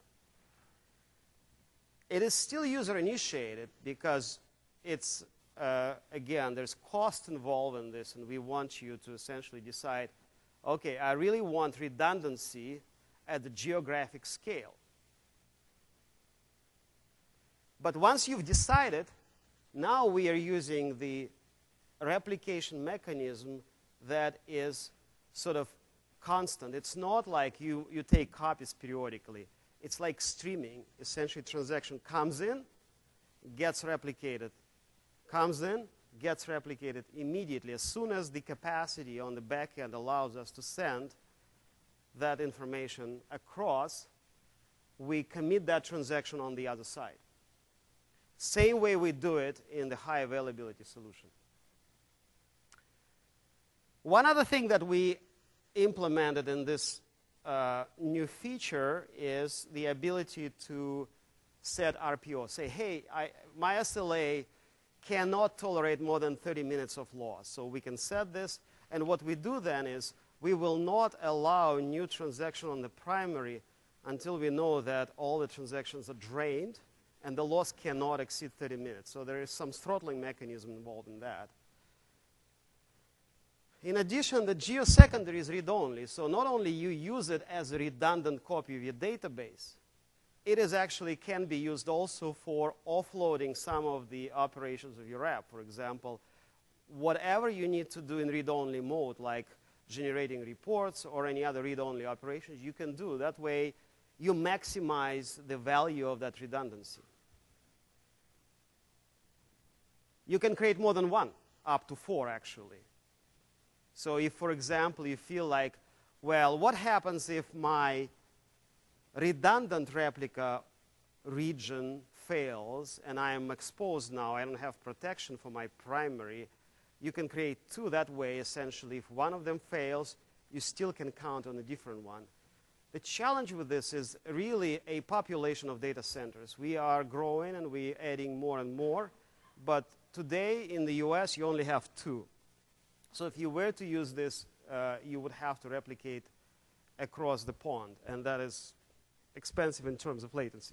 It is still user-initiated because it's, again, there's cost involved in this, and we want you to essentially decide, okay, I really want redundancy at the geographic scale. But once you've decided, now we are using the replication mechanism that is sort of constant. It's not like you take copies periodically. It's like streaming. Essentially, transaction comes in, gets replicated, comes in, gets replicated immediately. As soon as the capacity on the back end allows us to send that information across, we commit that transaction on the other side. Same way we do it in the high availability solution. One other thing that we implemented in this new feature is the ability to set RPO. Say, hey, my SLA cannot tolerate more than 30 minutes of loss. So we can set this. And what we do then is we will not allow new transaction on the primary until we know that all the transactions are drained and the loss cannot exceed 30 minutes. So there is some throttling mechanism involved in that. In addition, the geosecondary is read-only. So not only you use it as a redundant copy of your database, it is actually can be used also for offloading some of the operations of your app. For example, whatever you need to do in read-only mode, like generating reports or any other read-only operations, you can do. That way, you maximize the value of that redundancy. You can create more than one, up to 4 actually. So if, for example, you feel like, well, what happens if my redundant replica region fails and I am exposed now, I don't have protection for my primary, you can create 2 that way. Essentially, if one of them fails, you still can count on a different one. The challenge with this is really a population of data centers. We are growing and we're adding more and more, but today in the US you only have 2. So if you were to use this, you would have to replicate across the pond, and that is expensive in terms of latency.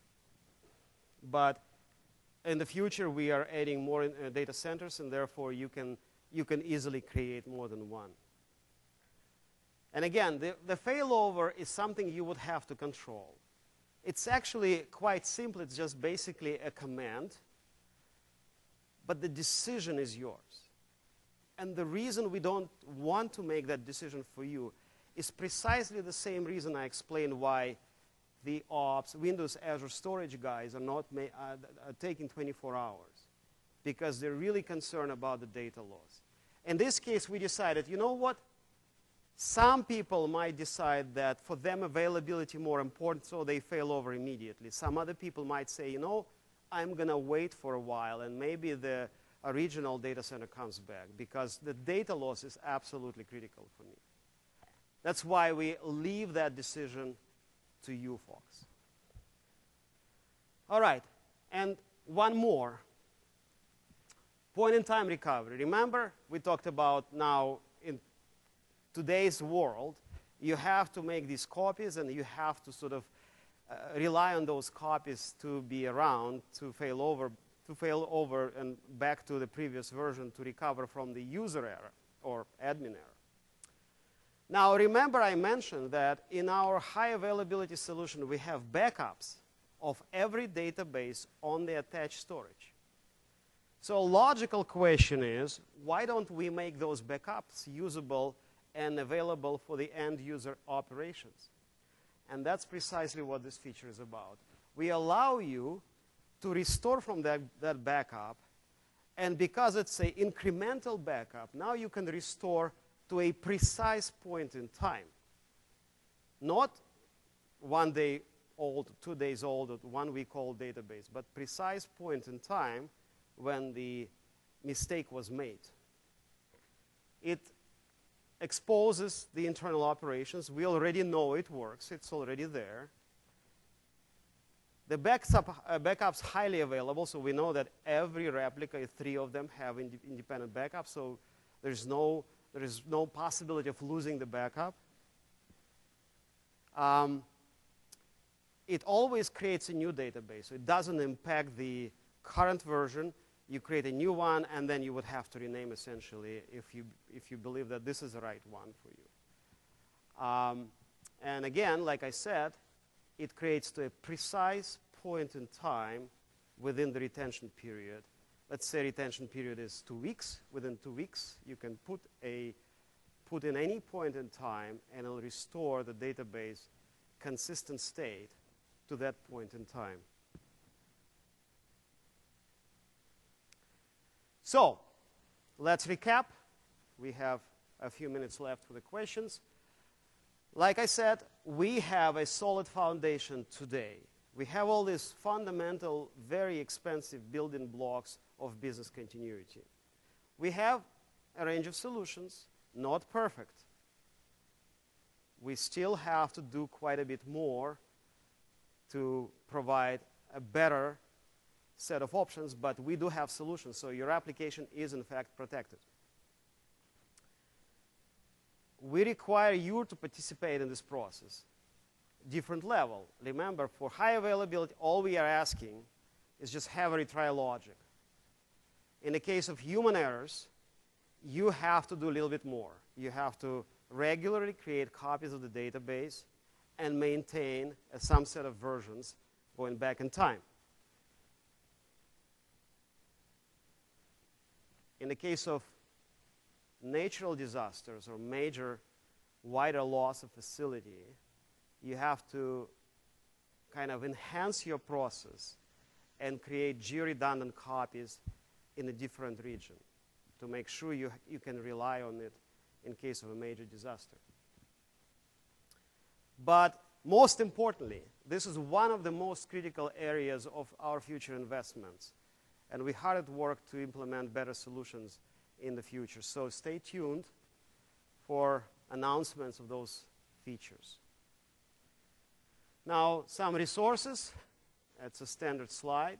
But in the future, we are adding more data centers, and therefore you can easily create more than one. And again, the failover is something you would have to control. It's actually quite simple. It's just basically a command, but the decision is yours. And the reason we don't want to make that decision for you is precisely the same reason I explained why the ops, Windows Azure storage guys are not taking 24 hours, because they're really concerned about the data loss. In this case, we decided, you know what? Some people might decide that for them availability more important, so they fail over immediately. Some other people might say, you know, I'm going to wait for a while, and maybe the original data center comes back, because the data loss is absolutely critical for me. That's why we leave that decision to you folks. All right, and one more. Point-in-time recovery. Remember, we talked about now in today's world, you have to make these copies, and you have to sort of rely on those copies to be around, to fail over and back to the previous version to recover from the user error or admin error. Now, remember I mentioned that in our high availability solution, we have backups of every database on the attached storage. So a logical question is, why don't we make those backups usable and available for the end user operations? And that's precisely what this feature is about. We allow you to restore from that backup, and because it's an incremental backup, now you can restore to a precise point in time. Not 1 day old, 2 days old, or 1 week old database, but precise point in time when the mistake was made. It exposes the internal operations. We already know it works. It's already there. The backup's highly available, so we know that every replica, 3 of them, have independent backups, so there is no possibility of losing the backup. It always creates a new database, so it doesn't impact the current version. You create a new one, and then you would have to rename essentially if you believe that this is the right one for you. And again, like I said, it creates to a precise point in time within the retention period. Let's say retention period is 2 weeks. Within 2 weeks, you can put in any point in time, and it'll restore the database consistent state to that point in time. So let's recap. We have a few minutes left for the questions. Like I said, we have a solid foundation today. We have all these fundamental, very expensive building blocks of business continuity. We have a range of solutions, not perfect. We still have to do quite a bit more to provide a better set of options, but we do have solutions, so your application is in fact protected. We require you to participate in this process. Different level. Remember, for high availability, all we are asking is just have a retry logic. In the case of human errors, you have to do a little bit more. You have to regularly create copies of the database and maintain some set of versions going back in time. In the case of natural disasters or major wider loss of facility, you have to kind of enhance your process and create geo-redundant copies in a different region to make sure you can rely on it in case of a major disaster. But most importantly, this is one of the most critical areas of our future investments. And we're hard at work to implement better solutions in the future. So stay tuned for announcements of those features. Now, some resources. It's a standard slide.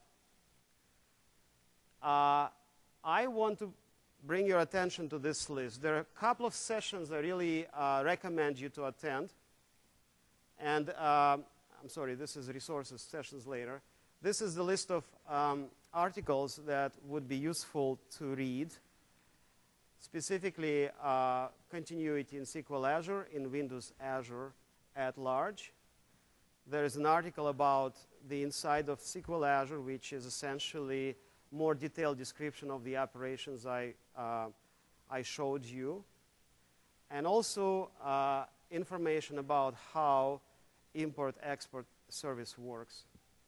I want to bring your attention to this list. There are a couple of sessions I really recommend you to attend. And I'm sorry, this is resources, sessions later. This is the list of articles that would be useful to read, specifically continuity in SQL Azure, in Windows Azure at large. There is an article about the inside of SQL Azure, which is essentially more detailed description of the operations I showed you, and also information about how import-export service works.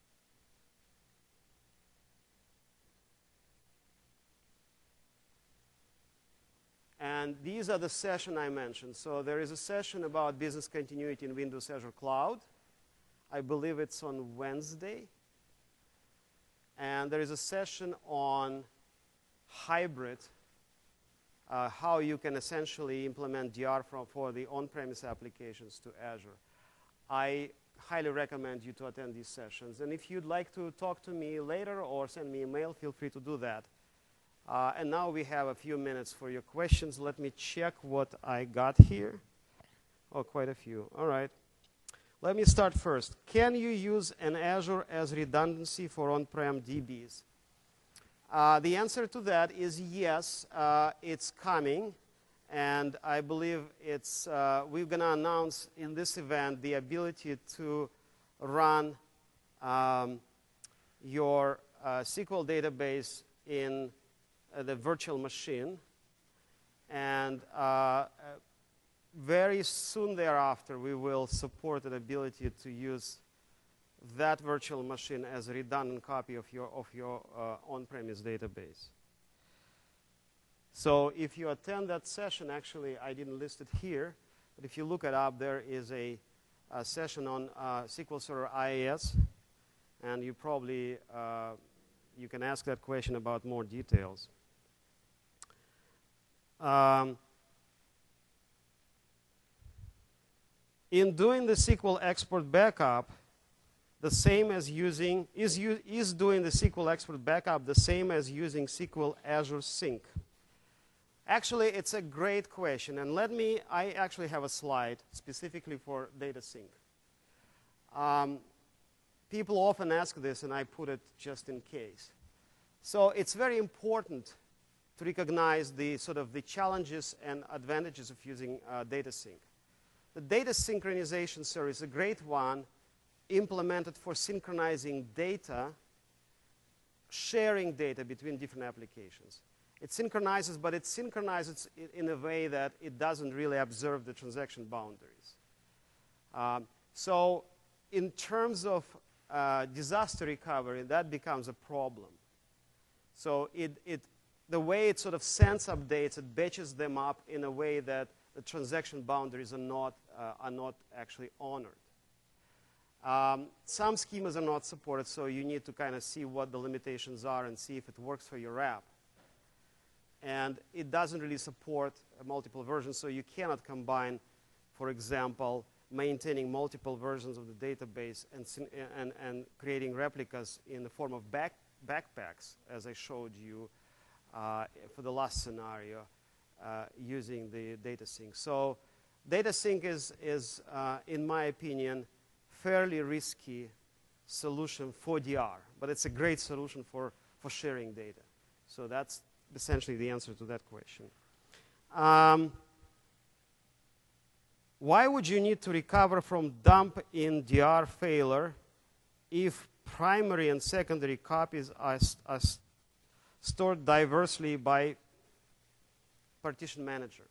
And these are the sessions I mentioned. So there is a session about business continuity in Windows Azure Cloud. I believe it's on Wednesday. And there is a session on hybrid, how you can essentially implement DR for the on-premise applications to Azure. I highly recommend you to attend these sessions. And if you'd like to talk to me later or send me an email, feel free to do that. And now we have a few minutes for your questions. Let me check what I got here. Oh, quite a few. All right. Let me start first. Can you use an Azure as redundancy for on-prem DBs? The answer to that is yes. It's coming. And I believe it's, we're going to announce in this event the ability to run your SQL database in the virtual machine. And very soon thereafter, we will support an ability to use that virtual machine as a redundant copy of your on-premise database. So if you attend that session, actually, I didn't list it here, but if you look it up, there is a session on SQL Server IaaS, and you probably, you can ask that question about more details. in doing the SQL export backup, the same as using, is doing the SQL export backup the same as using SQL Azure Sync? Actually, it's a great question, and I actually have a slide specifically for data sync. People often ask this, and I put it just in case. So it's very important to recognize the sort of the challenges and advantages of using data sync. The data synchronization service is a great one, implemented for synchronizing data, sharing data between different applications. It synchronizes, but it synchronizes it in a way that it doesn't really observe the transaction boundaries. So in terms of disaster recovery, that becomes a problem. So the way it sort of sends updates, it batches them up in a way that the transaction boundaries are not actually honored. Some schemas are not supported, so you need to kind of see what the limitations are and see if it works for your app. And it doesn't really support multiple versions, so you cannot combine, for example, maintaining multiple versions of the database and creating replicas in the form of backpacks, as I showed you for the last scenario, using the data sync. So data sync is in my opinion, fairly risky solution for DR, but it's a great solution for sharing data. So that's essentially the answer to that question. Why would you need to recover from dump in DR failure if primary and secondary copies are stored diversely by partition manager?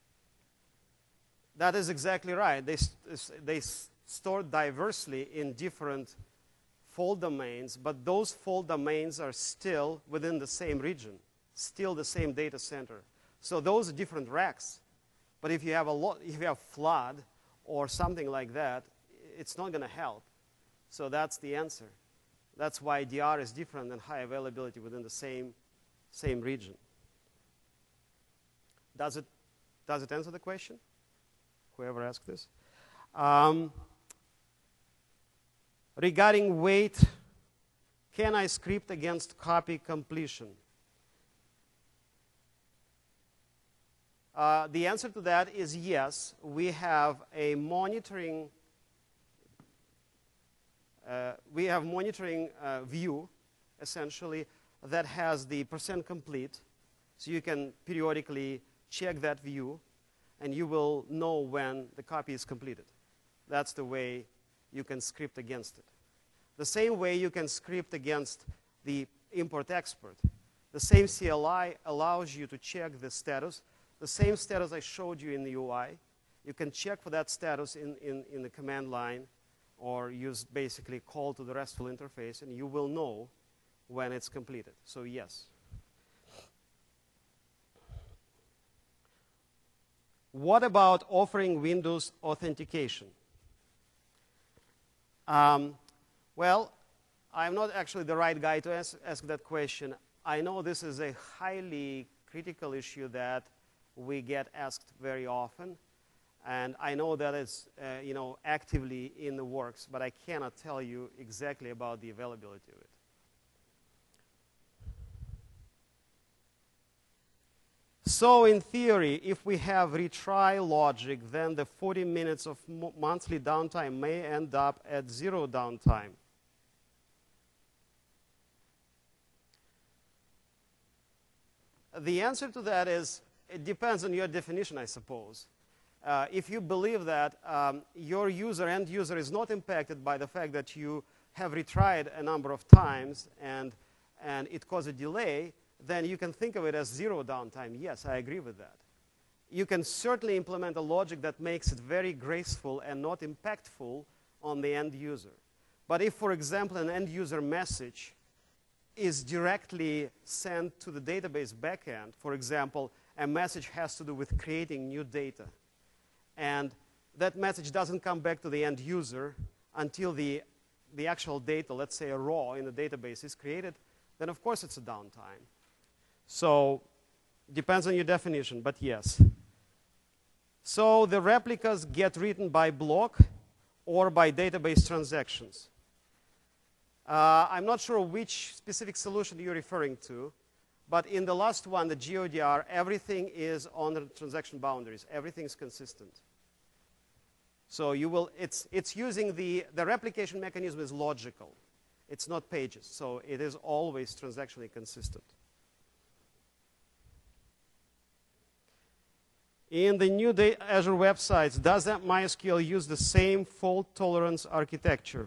That is exactly right. They stored diversely in different fault domains, but those fault domains are still within the same region, still the same data center. So those are different racks. But if you have if you have flood or something like that, it's not going to help. So that's the answer. That's why DR is different than high availability within the same region. Does it answer the question? Whoever asked this. Regarding wait, can I script against copy completion? The answer to that is yes. We have a monitoring view, essentially, that has the % complete. So you can periodically check that view, and you will know when the copy is completed. That's the way you can script against it. The same way you can script against the import-export. The same CLI allows you to check the status. The same status I showed you in the UI. You can check for that status in the command line, or use basically call to the RESTful interface, and you will know when it's completed. So yes. What about offering Windows authentication? Well, I'm not actually the right guy to ask that question. I know this is a highly critical issue that we get asked very often, and I know that it's actively in the works, but I cannot tell you exactly about the availability of it. So in theory, if we have retry logic, then the 40 minutes of monthly downtime may end up at 0 downtime. The answer to that is, it depends on your definition, I suppose. If you believe that your end user is not impacted by the fact that you have retried a number of times and it caused a delay, then you can think of it as 0 downtime. Yes, I agree with that. You can certainly implement a logic that makes it very graceful and not impactful on the end user. But if, for example, an end user message is directly sent to the database backend, for example, a message has to do with creating new data, and that message doesn't come back to the end user until the actual data, let's say a raw in the database, is created, then of course it's a downtime. So depends on your definition, but yes. So the replicas get written by block or by database transactions. I'm not sure which specific solution you're referring to, but in the last one, the GeoDR, everything is on the transaction boundaries. Everything's consistent. So it's using the replication mechanism is logical. It's not pages, so it is always transactionally consistent. In the new Azure websites, does that MySQL use the same fault tolerance architecture?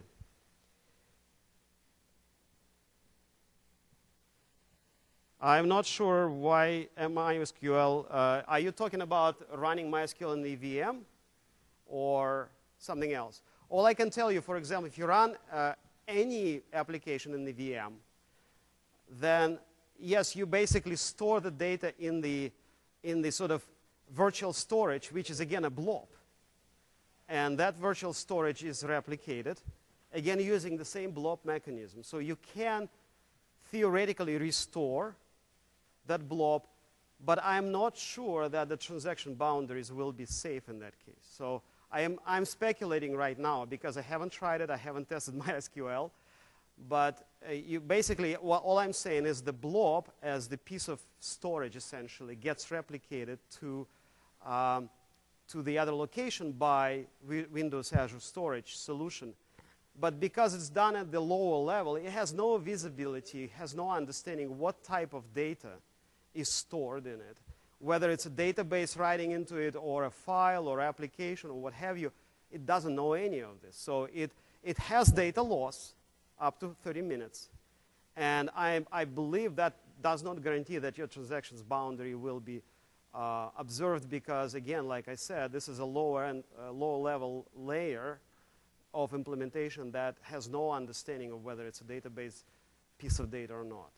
I'm not sure why MySQL. Are you talking about running MySQL in the VM or something else? All I can tell you, for example, if you run any application in the VM, then yes, you basically store the data in the sort of virtual storage, which is again a blob. And that virtual storage is replicated, again using the same blob mechanism. So you can theoretically restore that blob, but I'm not sure that the transaction boundaries will be safe in that case. So I'm speculating right now because I haven't tried it, I haven't tested MySQL, but you basically, all I'm saying is the blob as the piece of storage essentially gets replicated to the other location by Windows Azure Storage solution. But because it's done at the lower level, it has no visibility, has no understanding what type of data is stored in it. Whether it's a database writing into it or a file or application or what have you, it doesn't know any of this. So it has data loss up to 30 minutes. And I believe that does not guarantee that your transactions boundary will be observed because, again, like I said, this is a lower level layer of implementation that has no understanding of whether it's a database piece of data or not.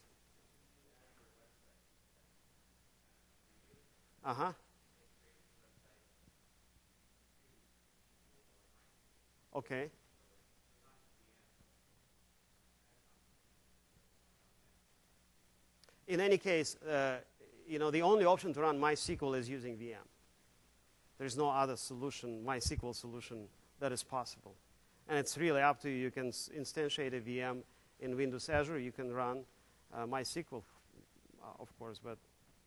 Uh-huh. Okay. In any case, the only option to run MySQL is using VM. There's no other solution, MySQL solution, that is possible. And it's really up to you. You can instantiate a VM in Windows Azure. You can run MySQL, of course, but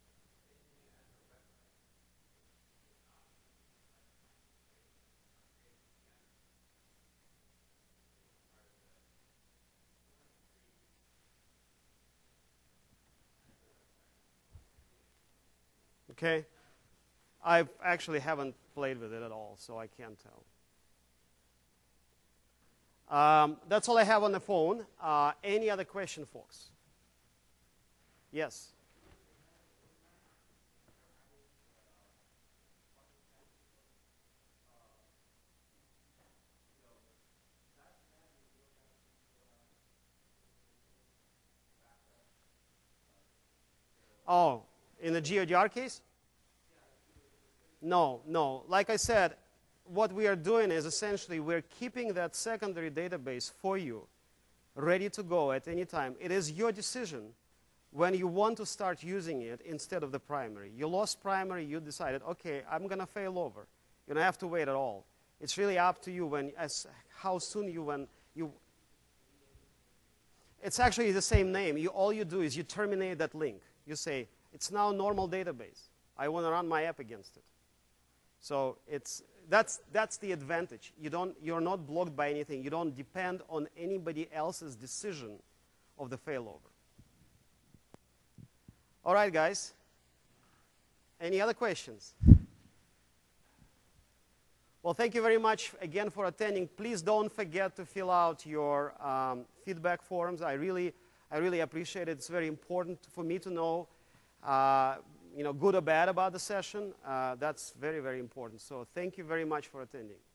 okay. I actually haven't played with it at all, so I can't tell. That's all I have on the phone. Any other question, folks? Yes. Oh, in the GeoDR case? No. Like I said, what we are doing is essentially we're keeping that secondary database for you, ready to go at any time. It is your decision when you want to start using it instead of the primary. You lost primary, you decided, okay, I'm going to fail over. You don't have to wait at all. It's really up to you how soon you It's actually the same name. All you do is you terminate that link. You say, it's now a normal database. I want to run my app against it. So that's the advantage. You're not blocked by anything. You don't depend on anybody else's decision of the failover. All right, guys. Any other questions? Well, thank you very much again for attending. Please don't forget to fill out your feedback forms. I really appreciate it. It's very important for me to know, good or bad about the session. That's very, very important. So thank you very much for attending.